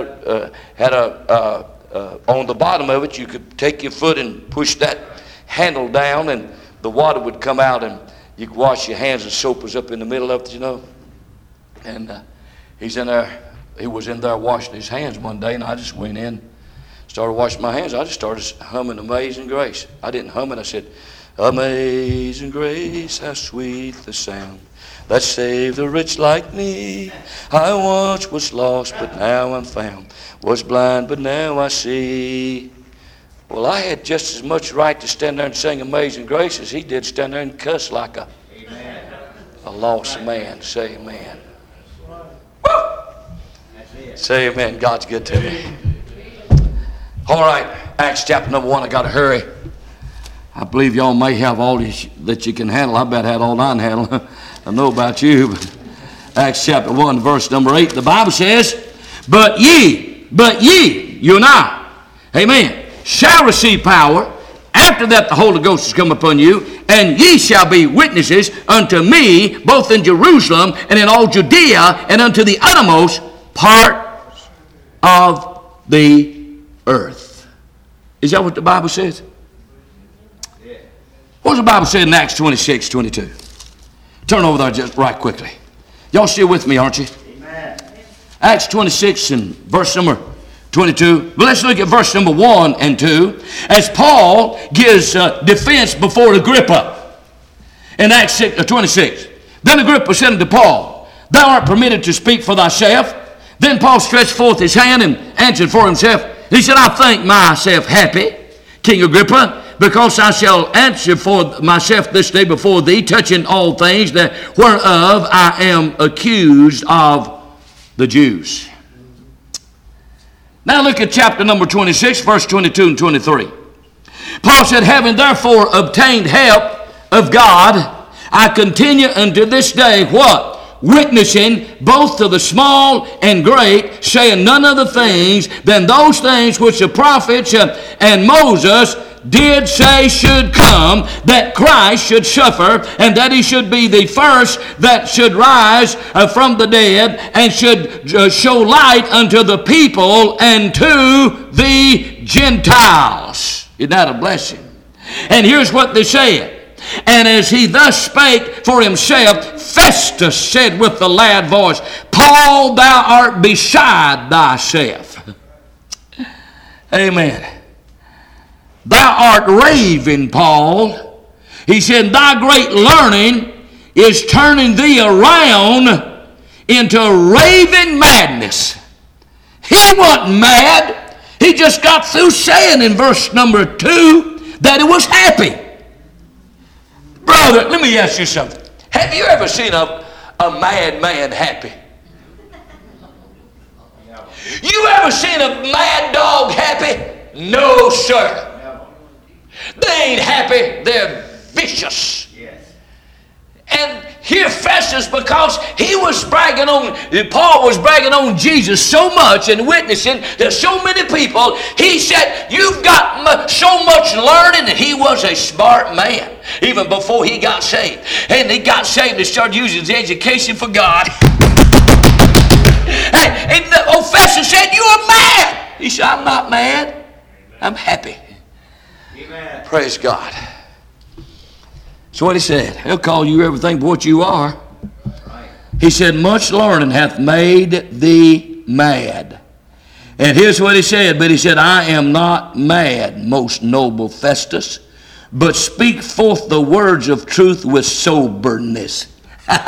on the bottom of it, you could take your foot and push that handle down, and the water would come out, and you could wash your hands, and soap was up in the middle of it, you know. And he was in there washing his hands one day, and I just went in, started washing my hands. I just started humming Amazing Grace. I didn't hum it. I said, Amazing grace, how sweet the sound that saved a wretch like me. I once was lost, but now I'm found. Was blind, but now I see. Well, I had just as much right to stand there and sing Amazing Grace as he did stand there and cuss like a lost man. Say amen. Woo! Say amen. God's good to me. All right, Acts chapter number 1. I got to hurry. I believe y'all may have all that you can handle. I bet I had all I can handle. I don't know about you, but Acts chapter 1, verse number 8, the Bible says, But ye, you and I, amen, shall receive power. After that the Holy Ghost is come upon you, and ye shall be witnesses unto me, both in Jerusalem and in all Judea, and unto the uttermost part of the earth. Is that what the Bible says? What does the Bible say in Acts 26:22? Turn over there just right quickly. Y'all still with me, aren't you? Amen. Acts 26 and verse number 22. But let's look at verse number 1 and 2. As Paul gives defense before Agrippa. In Acts 26. Then Agrippa said unto Paul, Thou art permitted to speak for thyself. Then Paul stretched forth his hand and answered for himself. He said, I think myself happy, King Agrippa, because I shall answer for myself this day before thee, touching all things that whereof I am accused of the Jews. Now look at chapter number 26, verse 22 and 23. Paul said, having therefore obtained help of God, I continue unto this day, what? Witnessing both to the small and great, saying none other things than those things which the prophets and Moses did say should come, that Christ should suffer, and that he should be the first that should rise from the dead, and should show light unto the people and to the Gentiles. Isn't that a blessing? And here's what they said. And as he thus spake for himself, Festus said with a loud voice, Paul, thou art beside thyself. Amen. Thou art raving, Paul. He said, thy great learning is turning thee around into raving madness. He wasn't mad. He just got through saying in verse number 2 that he was happy. Brother, let me ask you something. Have you ever seen a mad man happy? You ever seen a mad dog happy? No, sir. They ain't happy, they're vicious. Yes. And here Festus, because he was bragging on, Paul was bragging on Jesus so much and witnessing to so many people, he said, you've got so much learning, and he was a smart man, even before he got saved. And he got saved and started using his education for God. And Festus said, you are mad. He said, I'm not mad, I'm happy. Amen. Praise God. That's what he said. He'll call you everything but what you are. Right. He said, much learning hath made thee mad. And here's what he said. But he said, I am not mad, most noble Festus, but speak forth the words of truth with soberness.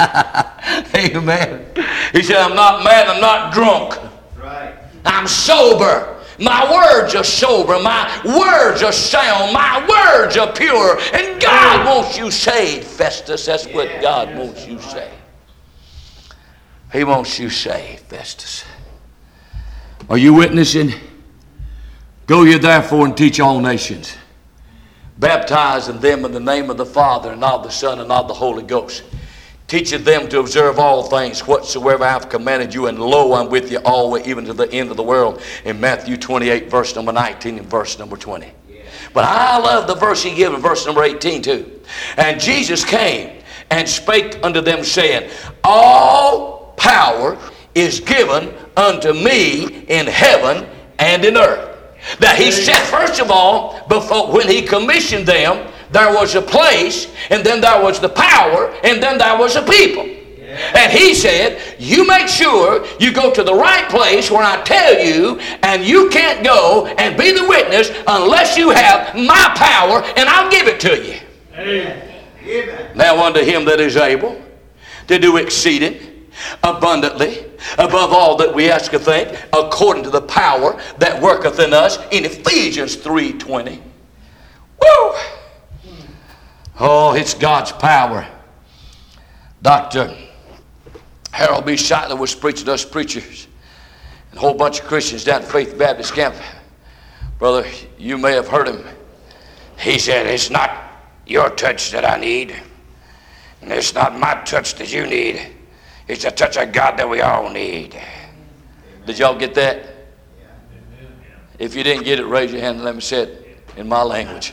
Amen. He said, I'm not mad, I'm not drunk. Right. I'm sober. My words are sober. My words are sound. My words are pure. And God wants you saved, Festus. That's what God wants you saved. He wants you saved, Festus. Are you witnessing? Go ye therefore and teach all nations, baptizing them in the name of the Father and of the Son and of the Holy Ghost, teaching them to observe all things whatsoever I have commanded you, and lo, I'm with you always, even to the end of the world, in Matthew 28, verse number 19 and verse number 20. Yeah. But I love the verse he gave in verse number 18 too. And Jesus came and spake unto them, saying, all power is given unto me in heaven and in earth. Now he said, first of all, before when he commissioned them, there was a place, and then there was the power, and then there was a people. Yeah. And he said, you make sure you go to the right place where I tell you, and you can't go and be the witness unless you have my power, and I'll give it to you. Amen. Now unto him that is able to do exceeding abundantly above all that we ask or think, according to the power that worketh in us, in Ephesians 3:20. Woo! Oh, it's God's power. Dr. Harold B. Sightler was preaching to us preachers and a whole bunch of Christians down at Faith Baptist Camp. Brother, you may have heard him. He said, it's not your touch that I need, and it's not my touch that you need. It's the touch of God that we all need. Amen. Did y'all get that? Yeah. If you didn't get it, raise your hand and let me say it in my language.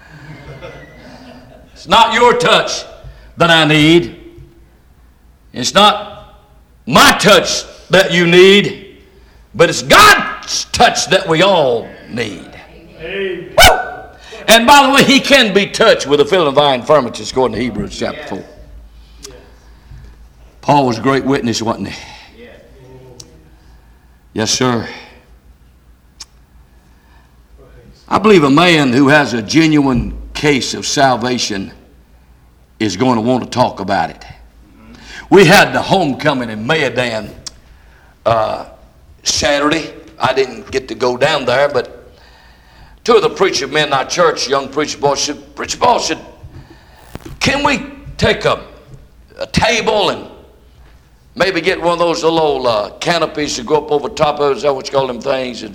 It's not your touch that I need. It's not my touch that you need, but it's God's touch that we all need. Woo! And by the way, he can be touched with the feeling of our infirmities, according to Hebrews chapter 4. Paul was a great witness, wasn't he? Yes, sir. I believe a man who has a genuine case of salvation is going to want to talk about it. We had the homecoming in Mayadan Saturday. I didn't get to go down there, but two of the preacher men in our church, young preacher boys, said, can we take a table and maybe get one of those little canopies to go up over top of it? Is that what you call them things? And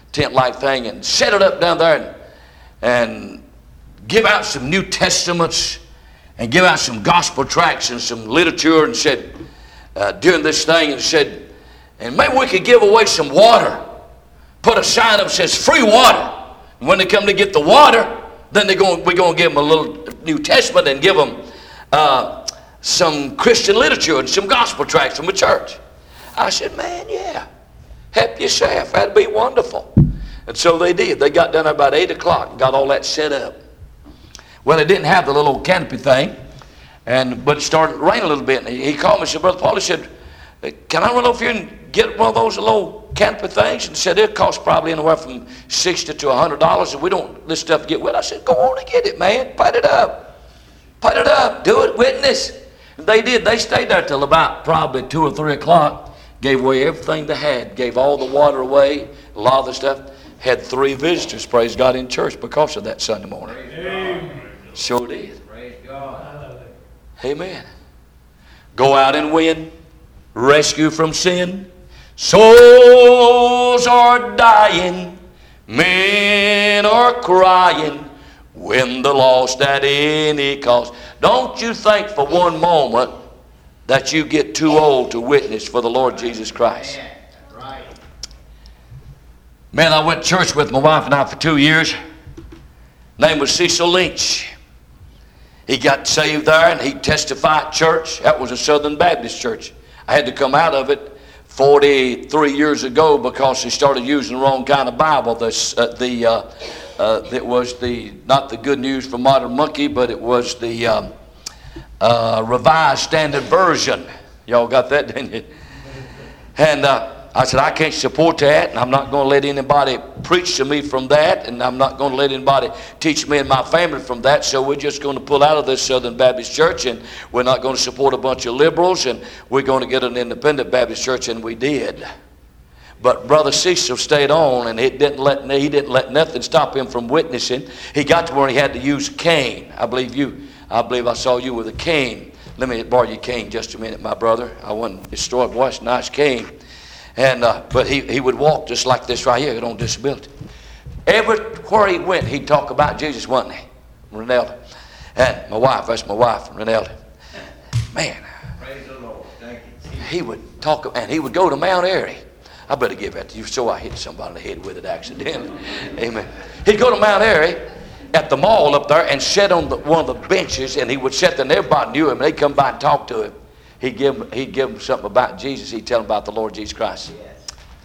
tent-like thing, and set it up down there and give out some New Testaments and give out some gospel tracts and some literature, and said, during this thing, and said, and maybe we could give away some water. Put a sign up that says free water. And when they come to get the water, then we're going to give them a little New Testament and give them some Christian literature and some gospel tracts from the church. I said, man, yeah, help yourself. That'd be wonderful. And so they did. They got done about 8 o'clock and got all that set up. Well, they didn't have the little canopy thing, but it started to rain a little bit. And he called me and said, Brother Paul, he said, can I run over here and get one of those little canopy things? And said, it'll cost probably anywhere from $60 to $100, and we don't let this stuff get wet. I said, go on and get it, man. Put it up. Put it up. Do it. Witness. And they did. They stayed there till about probably 2 or 3 o'clock. Gave away everything they had. Gave all the water away. A lot of the stuff. Had 3 visitors, praise God, in church because of that Sunday morning. Amen. Sure did. Praise God. Amen. Go out and win. Rescue from sin. Souls are dying. Men are crying. Win the lost at any cost. Don't you think for one moment that you get too old to witness for the Lord Jesus Christ. Amen. Right. Man, I went to church with my wife and I for 2 years. Name was Cecil Lynch. He got saved there and he testified at church. That was a Southern Baptist church. I had to come out of it 43 years ago because he started using the wrong kind of Bible. It was not the Good News for Modern Monkey, but it was the Revised Standard Version. Y'all got that, didn't you? And I said, I can't support that, and I'm not going to let anybody preach to me from that, and I'm not going to let anybody teach me and my family from that, so we're just going to pull out of this Southern Baptist church, and we're not going to support a bunch of liberals, and we're going to get an independent Baptist church, and we did. But Brother Cecil stayed on, and he didn't let nothing stop him from witnessing. He got to where he had to use a cane. I believe I saw you with a cane. Let me borrow your cane just a minute, my brother. I wasn't destroyed. Boy, it's a nice cane. And but he would walk just like this right here, on disability. Everywhere he went, he'd talk about Jesus, wasn't he? Renelda. And my wife, that's my wife, Renelda. Man. Praise the Lord. Thank you. He would talk, and he would go to Mount Airy. I better give that to you so I hit somebody in the head with it accidentally. Amen. He'd go to Mount Airy at the mall up there and sit on one of the benches, and he would sit there and everybody knew him, and they'd come by and talk to him. He'd give them something about Jesus. He'd tell them about the Lord Jesus Christ. Yes.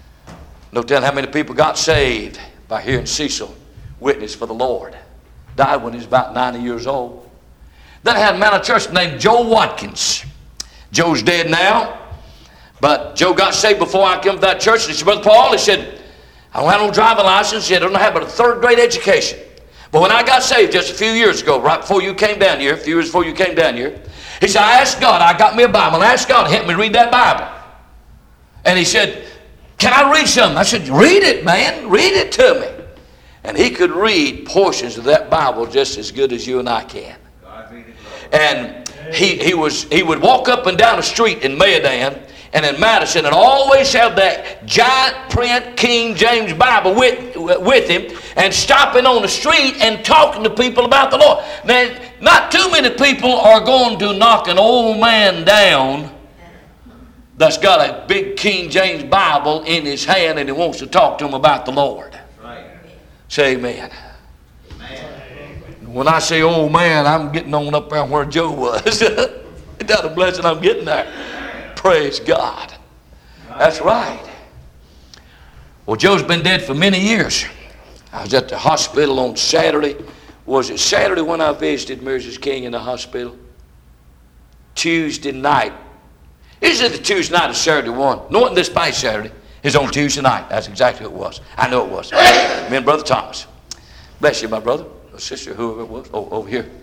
No telling how many people got saved by hearing Cecil witness for the Lord. Died when he was about 90 years old. Then I had a man of church named Joe Watkins. Joe's dead now, but Joe got saved before I came to that church. And he said, Brother Paul, he said, I don't have no driving license. He said, I don't have but a 3rd grade education. But when I got saved just a few years ago, right before you came down here, a few years before you came down here, he said, I asked God, I got me a Bible, and I asked God to help me read that Bible. And he said, can I read something? I said, read it, man. Read it to me. And he could read portions of that Bible just as good as you and I can. God be the glory. And he would walk up and down the street in Mayodan and in Madison and always have that giant print King James Bible with him and stopping on the street and talking to people about the Lord. Now, not too many people are going to knock an old man down that's got a big King James Bible in his hand and he wants to talk to him about the Lord. Right. Say amen. Amen. When I say old man, I'm getting on up there where Joe was. Isn't that a blessing? I'm getting there. Praise God. That's right. Well, Joe's been dead for many years. I was at the hospital on Saturday. Was it Saturday when I visited Mrs. King in the hospital? Tuesday night. Is it the Tuesday night or Saturday one? No, it wasn't this past Saturday. It was on Tuesday night. That's exactly what it was. I know it was. Me and Brother Thomas. Bless you, my brother. Or sister, whoever it was. Oh, over here.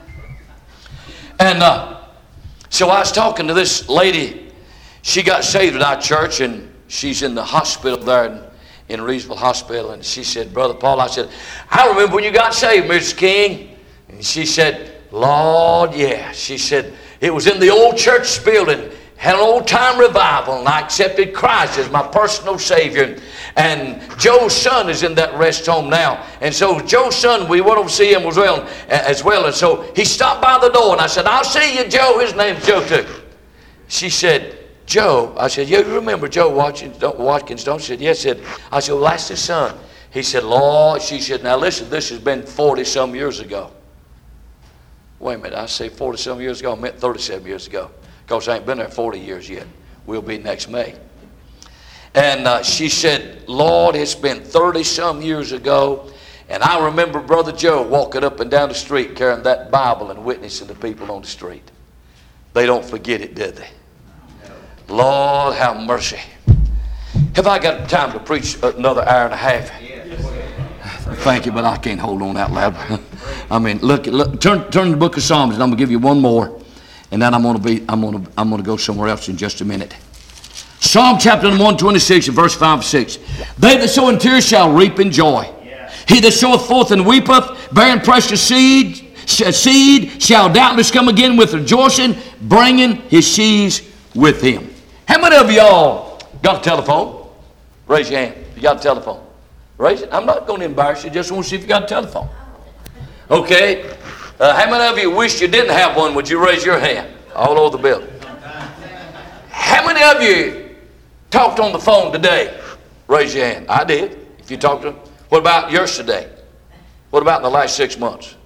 And so I was talking to this lady. She got saved at our church, and she's in the hospital there in Reedsville Hospital. And she said, Brother Paul, I said, I remember when you got saved, Mrs. King. And she said, Lord, yeah. She said, it was in the old church building. had an old-time revival, and I accepted Christ as my personal Savior. And Joe's son is in that rest home now. And so Joe's son, we went over to see him as well. And so he stopped by the door, and I said, I'll see you, Joe. His name's Joe too. She said, Joe. I said, you remember Joe Watkins, don't you? She said, yes. I said, well, that's his son. He said, Lord. She said, now listen, this has been 40-some years ago. Wait a minute, I say 40-some years ago. I meant 37 years ago. Because I ain't been there 40 years yet. We'll be next May. And she said, Lord, it's been 30-some years ago. And I remember Brother Joe walking up and down the street carrying that Bible and witnessing to people on the street. They don't forget it, did they? Lord, have mercy. Have I got time to preach another hour and a half? Thank you, but I can't hold on that loud. I mean, look, turn to the book of Psalms, and I'm gonna give you one more, and then I'm gonna go somewhere else in just a minute. Psalm chapter 126, verse 5 and 6. They that sow in tears shall reap in joy. He that soweth forth and weepeth, bearing precious seed shall doubtless come again with rejoicing, bringing his sheaves with him. How many of y'all got a telephone? Raise your hand. You got a telephone? Raise it. I'm not going to embarrass you. Just want to see if you got a telephone. Okay. How many of you wish you didn't have one? Would you raise your hand? All over the building. How many of you talked on the phone today? Raise your hand. I did. If you talked to them. What about yesterday? What about in the last 6 months?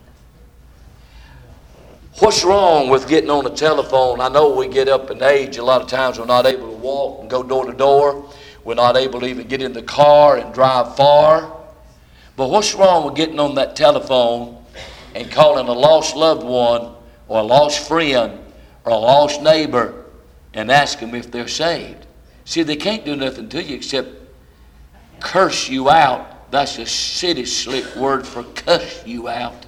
What's wrong with getting on the telephone? I know we get up in age. A lot of times we're not able to walk and go door to door. We're not able to even get in the car and drive far. But what's wrong with getting on that telephone and calling a lost loved one or a lost friend or a lost neighbor and ask them if they're saved? See, they can't do nothing to you except curse you out. That's a city slick word for cuss you out.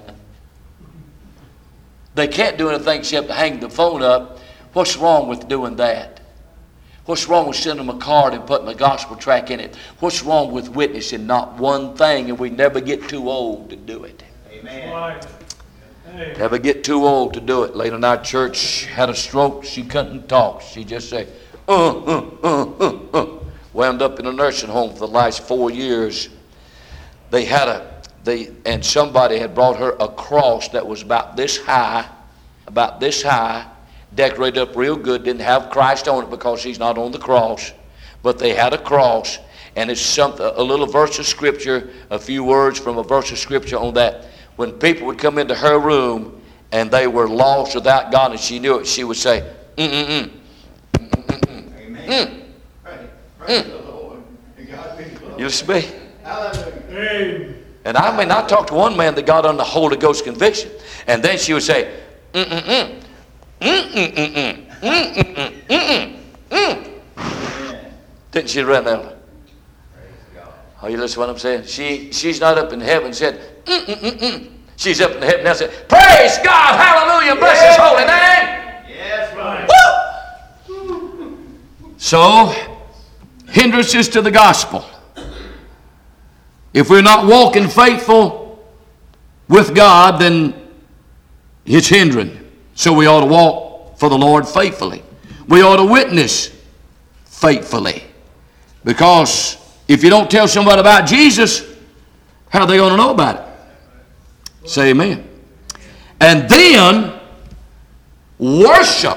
They can't do anything except to hang the phone up. What's wrong with doing that? What's wrong with sending them a card and putting a gospel track in it? What's wrong with witnessing? Not one thing, and we never get too old to do it. Amen. Never get too old to do it. Lady in our church had a stroke. She couldn't talk. She just said, Wound up in a nursing home for the last 4 years. And somebody had brought her a cross that was about this high, decorated up real good. Didn't have Christ on it because he's not on the cross, but they had a cross, and it's a little verse of scripture, a few words from a verse of scripture on that. When people would come into her room and they were lost without God, and she knew it, she would say, Amen. Praise the Lord. God be glory. You listen to me? Hallelujah. And I talked to one man that got under the Holy Ghost conviction, and then she would say, Didn't she run there? Oh, you listen to what I'm saying? She's not up in heaven and said, She's up in heaven now and said, praise God, hallelujah, bless his holy name. Yes, right. Woo! So, hindrances to the gospel. If we're not walking faithful with God, then it's hindering. So we ought to walk for the Lord faithfully. We ought to witness faithfully. Because if you don't tell somebody about Jesus, how are they going to know about it? Say amen. And then worship.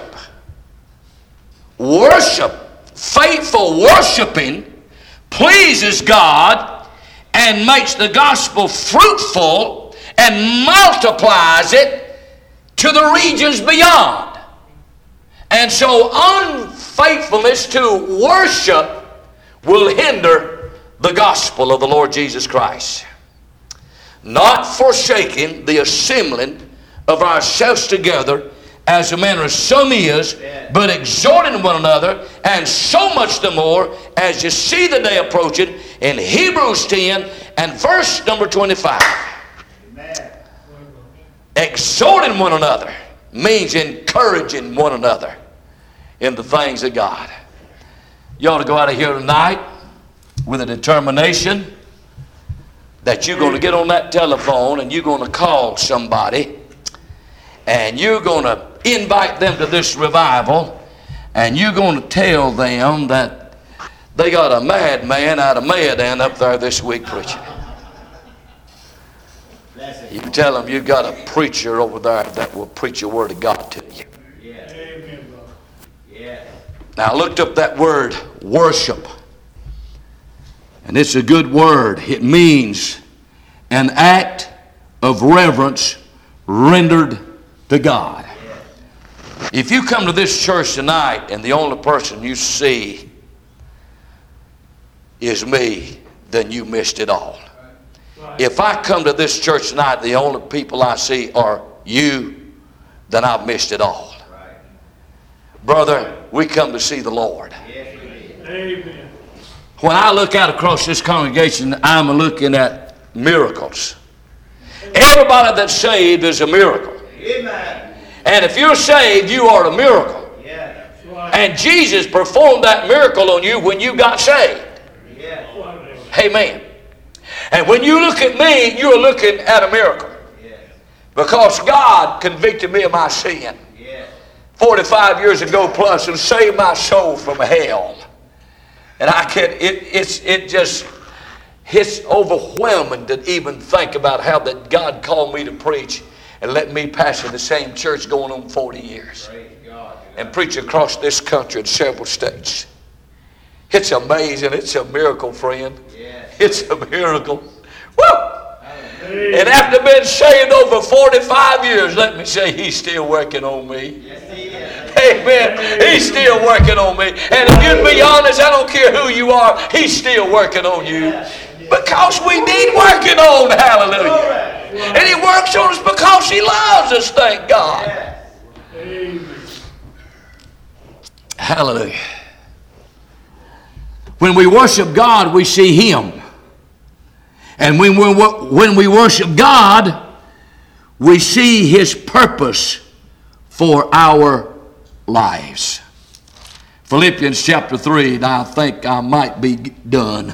Faithful worshiping pleases God and makes the gospel fruitful and multiplies it to the regions beyond. And so unfaithfulness to worship will hinder the gospel of the Lord Jesus Christ. Not forsaking the assembling of ourselves together as a manner of some is, but exhorting one another, and so much the more as you see the day approaching in Hebrews 10 and verse number 25. Amen. Exhorting one another means encouraging one another in the things of God. You ought to go out of here tonight with a determination that you're going to get on that telephone and you're going to call somebody and you're going to invite them to this revival, and you're going to tell them that they got a madman out of Mayodan up there this week preaching. You tell them you've got a preacher over there that will preach the Word of God to you. Amen, brother. Now, I looked up that word, worship. And it's a good word. It means an act of reverence rendered to God. If you come to this church tonight and the only person you see is me, then you missed it all. If I come to this church tonight, the only people I see are you, then I've missed it all. Brother, we come to see the Lord. Amen. When I look out across this congregation, I'm looking at miracles. Everybody that's saved is a miracle. Amen. And if you're saved, you are a miracle. Yeah. And Jesus performed that miracle on you when you got saved. Yeah. Amen. And when you look at me, you're looking at a miracle. Because God convicted me of my sin 45 years ago plus and saved my soul from hell. And it's overwhelming to even think about how that God called me to preach and let me pastor the same church going on 40 years. And preach across this country in several states. It's amazing. It's a miracle, friend. It's a miracle. Woo! And after being saved over 45 years, let me say He's still working on me. Amen. He's still working on me. And if you'd be honest, I don't care who you are, He's still working on you. Because we need working on. Hallelujah. And He works on us because He loves us, thank God. Hallelujah. When we worship God, we see Him. And when we worship God, we see His purpose for our lives. Philippians chapter 3, and I think I might be done.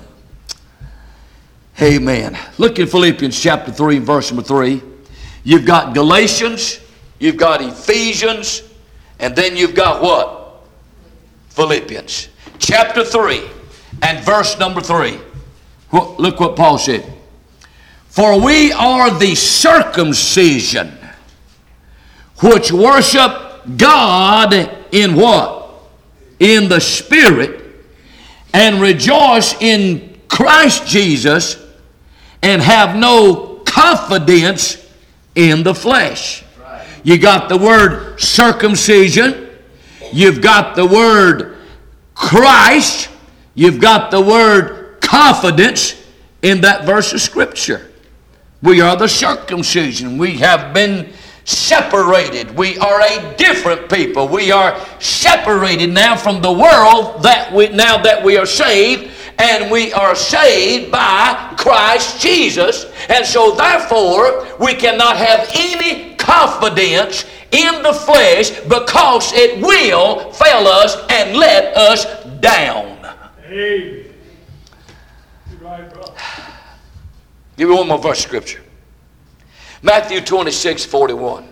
Amen. Look at Philippians chapter 3, verse number 3. You've got Galatians, you've got Ephesians, and then you've got what? Philippians. Chapter 3 and verse number 3. Look what Paul said. For we are the circumcision which worship God in what? In the Spirit, and rejoice in Christ Jesus, and have no confidence in the flesh. You got the word circumcision. You've got the word Christ. You've got the word confidence in that verse of Scripture. We are the circumcision. We have been separated. We are a different people. We are separated now from the world now that we are saved, and we are saved by Christ Jesus. And so therefore, we cannot have any confidence in the flesh because it will fail us and let us down. Amen. You're right, brother. Give me one more verse of Scripture. Matthew 26:41.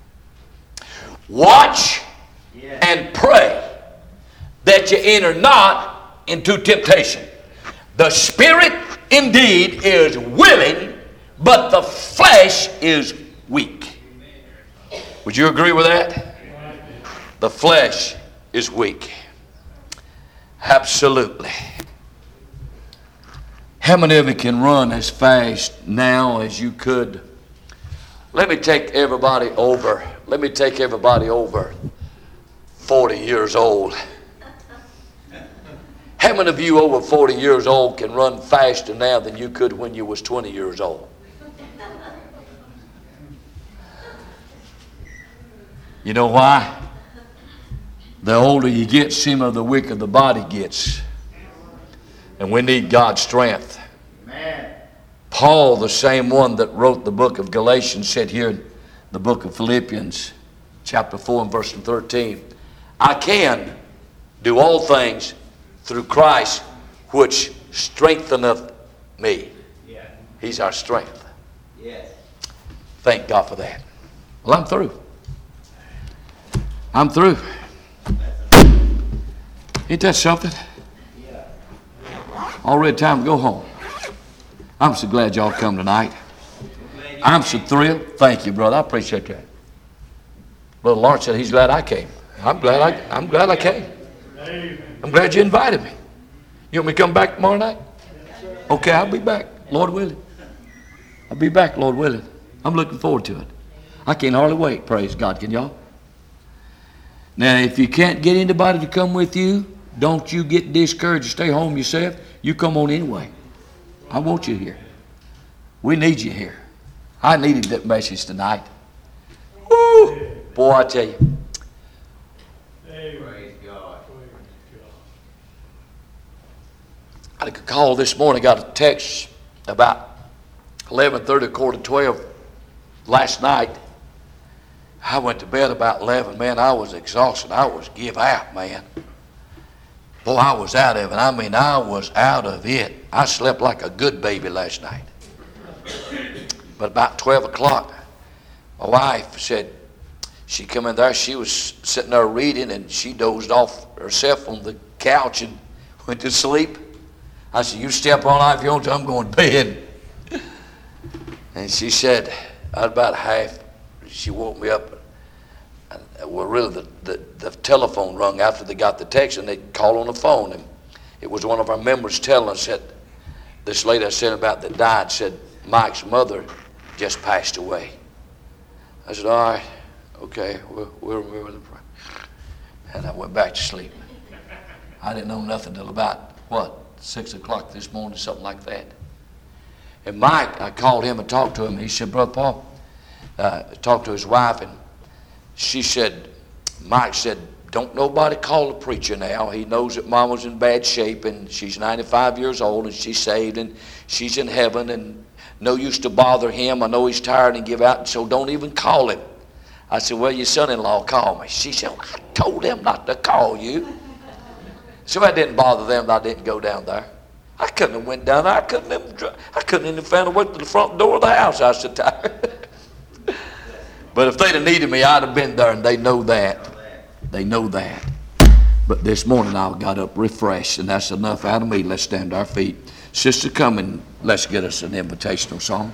Watch and pray that you enter not into temptation. The spirit indeed is willing, but the flesh is weak. Would you agree with that? The flesh is weak. Absolutely. How many of you can run as fast now as you could? Let me take everybody over 40 years old. How many of you over 40 years old can run faster now than you could when you was 20 years old? You know why? The older you get, the weaker the body gets. And we need God's strength. Amen. Paul, the same one that wrote the book of Galatians, said here in the book of Philippians, chapter 4 and verse 13, I can do all things through Christ which strengtheneth me. Yeah. He's our strength. Yes. Thank God for that. Well, I'm through. I'm through. Ain't that something? Already time to go home. I'm so glad y'all come tonight. I'm so thrilled. Thank you, brother. I appreciate that. Brother Lawrence said he's glad I came. I'm glad I came. I'm glad you invited me. You want me to come back tomorrow night? Okay, I'll be back, Lord willing. I'll be back, Lord willing. I'm looking forward to it. I can't hardly wait, praise God. Can y'all? Now, if you can't get anybody to come with you, don't you get discouraged and stay home yourself. You come on anyway. I want you here. We need you here. I needed that message tonight. Woo! Boy, I tell you. Praise God. I got a call this morning, got a text about 11:30, 11:45 last night. I went to bed about 11. Man, I was exhausted. I was give out, man. Boy, I was out of it. I mean, I was out of it. I slept like a good baby last night. But about 12 o'clock, my wife said, she come in there, she was sitting there reading, and she dozed off herself on the couch and went to sleep. I said, you step on out if you want to, I'm going to bed. And she said, at about half, she woke me up. Well, really, the telephone rung after they got the text, and they called on the phone. And it was one of our members telling us that this lady I said about that died said Mike's mother just passed away. I said, all right, okay, we'll remember the prayer. And I went back to sleep. I didn't know nothing till about, 6 o'clock this morning, something like that. And Mike, I called him and talked to him. He said, Brother Paul, talked to his wife, and she said, Mike said, don't nobody call the preacher now. He knows that Mama's in bad shape, and she's 95 years old, and she's saved, and she's in heaven, and no use to bother him. I know he's tired and give out, so don't even call him. I said, well, your son-in-law called me. She said, well, I told him not to call you. So I didn't bother them, I didn't go down there. I couldn't have went down there. I couldn't even found a way to the front door of the house. I was so tired. But if they'd have needed me, I'd have been there, and they know that. They know that. But this morning I got up refreshed, and that's enough out of me. Let's stand to our feet. Sister, come and let's get us an invitational song.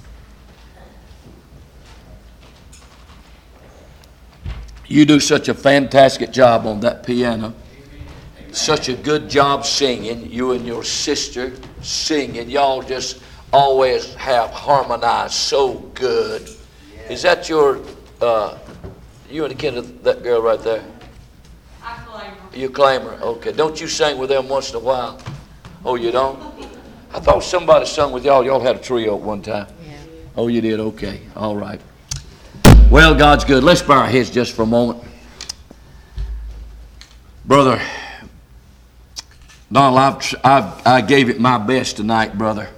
You do such a fantastic job on that piano. Such a good job singing. You and your sister singing. Y'all just always have harmonized so good. Is that your, you and the kid of that girl right there? I claim her. You claim her? Okay. Don't you sing with them once in a while? Oh, you don't? I thought somebody sung with y'all. Y'all had a trio at one time. Yeah. Oh, you did? Okay. All right. Well, God's good. Let's bow our heads just for a moment. Brother Donald, I gave it my best tonight, brother.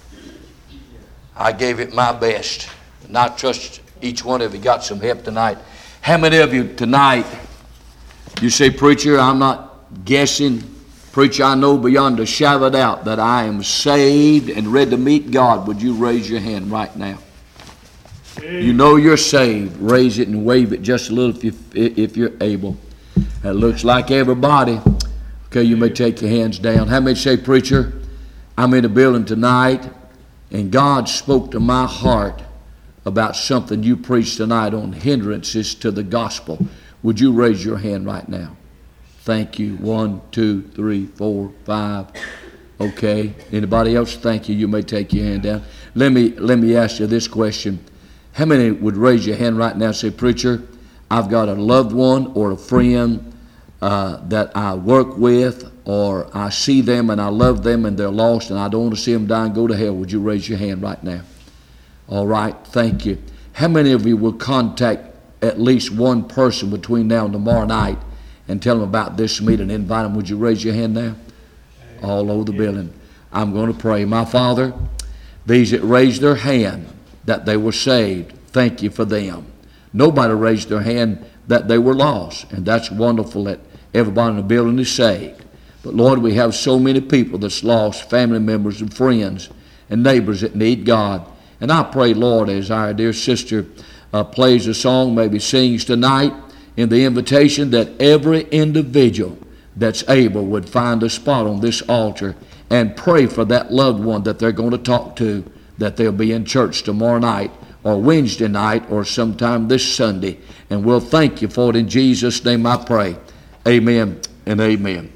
I gave it my best. And I trust each one of you got some help tonight. How many of you tonight, you say, preacher, I'm not guessing. Preacher, I know beyond a shadow of a doubt that I am saved and ready to meet God. Would you raise your hand right now? You know you're saved. Raise it and wave it just a little if you're able. It looks like everybody. Okay, you may take your hands down. How many say, preacher, I'm in a building tonight and God spoke to my heart about something you preached tonight on hindrances to the gospel. Would you raise your hand right now? Thank you. 1, 2, 3, 4, 5. Okay. Anybody else? Thank you. You may take your hand down. Let me ask you this question. How many would raise your hand right now and say, preacher, I've got a loved one or a friend that I work with, or I see them and I love them and they're lost and I don't want to see them die and go to hell. Would you raise your hand right now? All right, thank you. How many of you will contact at least one person between now and tomorrow night and tell them about this meeting, invite them? Would you raise your hand now? All over the building. I'm going to pray. My Father, these that raised their hand that they were saved, thank you for them. Nobody raised their hand that they were lost, and that's wonderful that everybody in the building is saved. But Lord, we have so many people that's lost, family members and friends and neighbors that need God. And I pray, Lord, as our dear sister plays a song, maybe sings tonight in the invitation, that every individual that's able would find a spot on this altar and pray for that loved one that they're going to talk to, that they'll be in church tomorrow night or Wednesday night or sometime this Sunday. And we'll thank you for it in Jesus' name I pray. Amen and amen.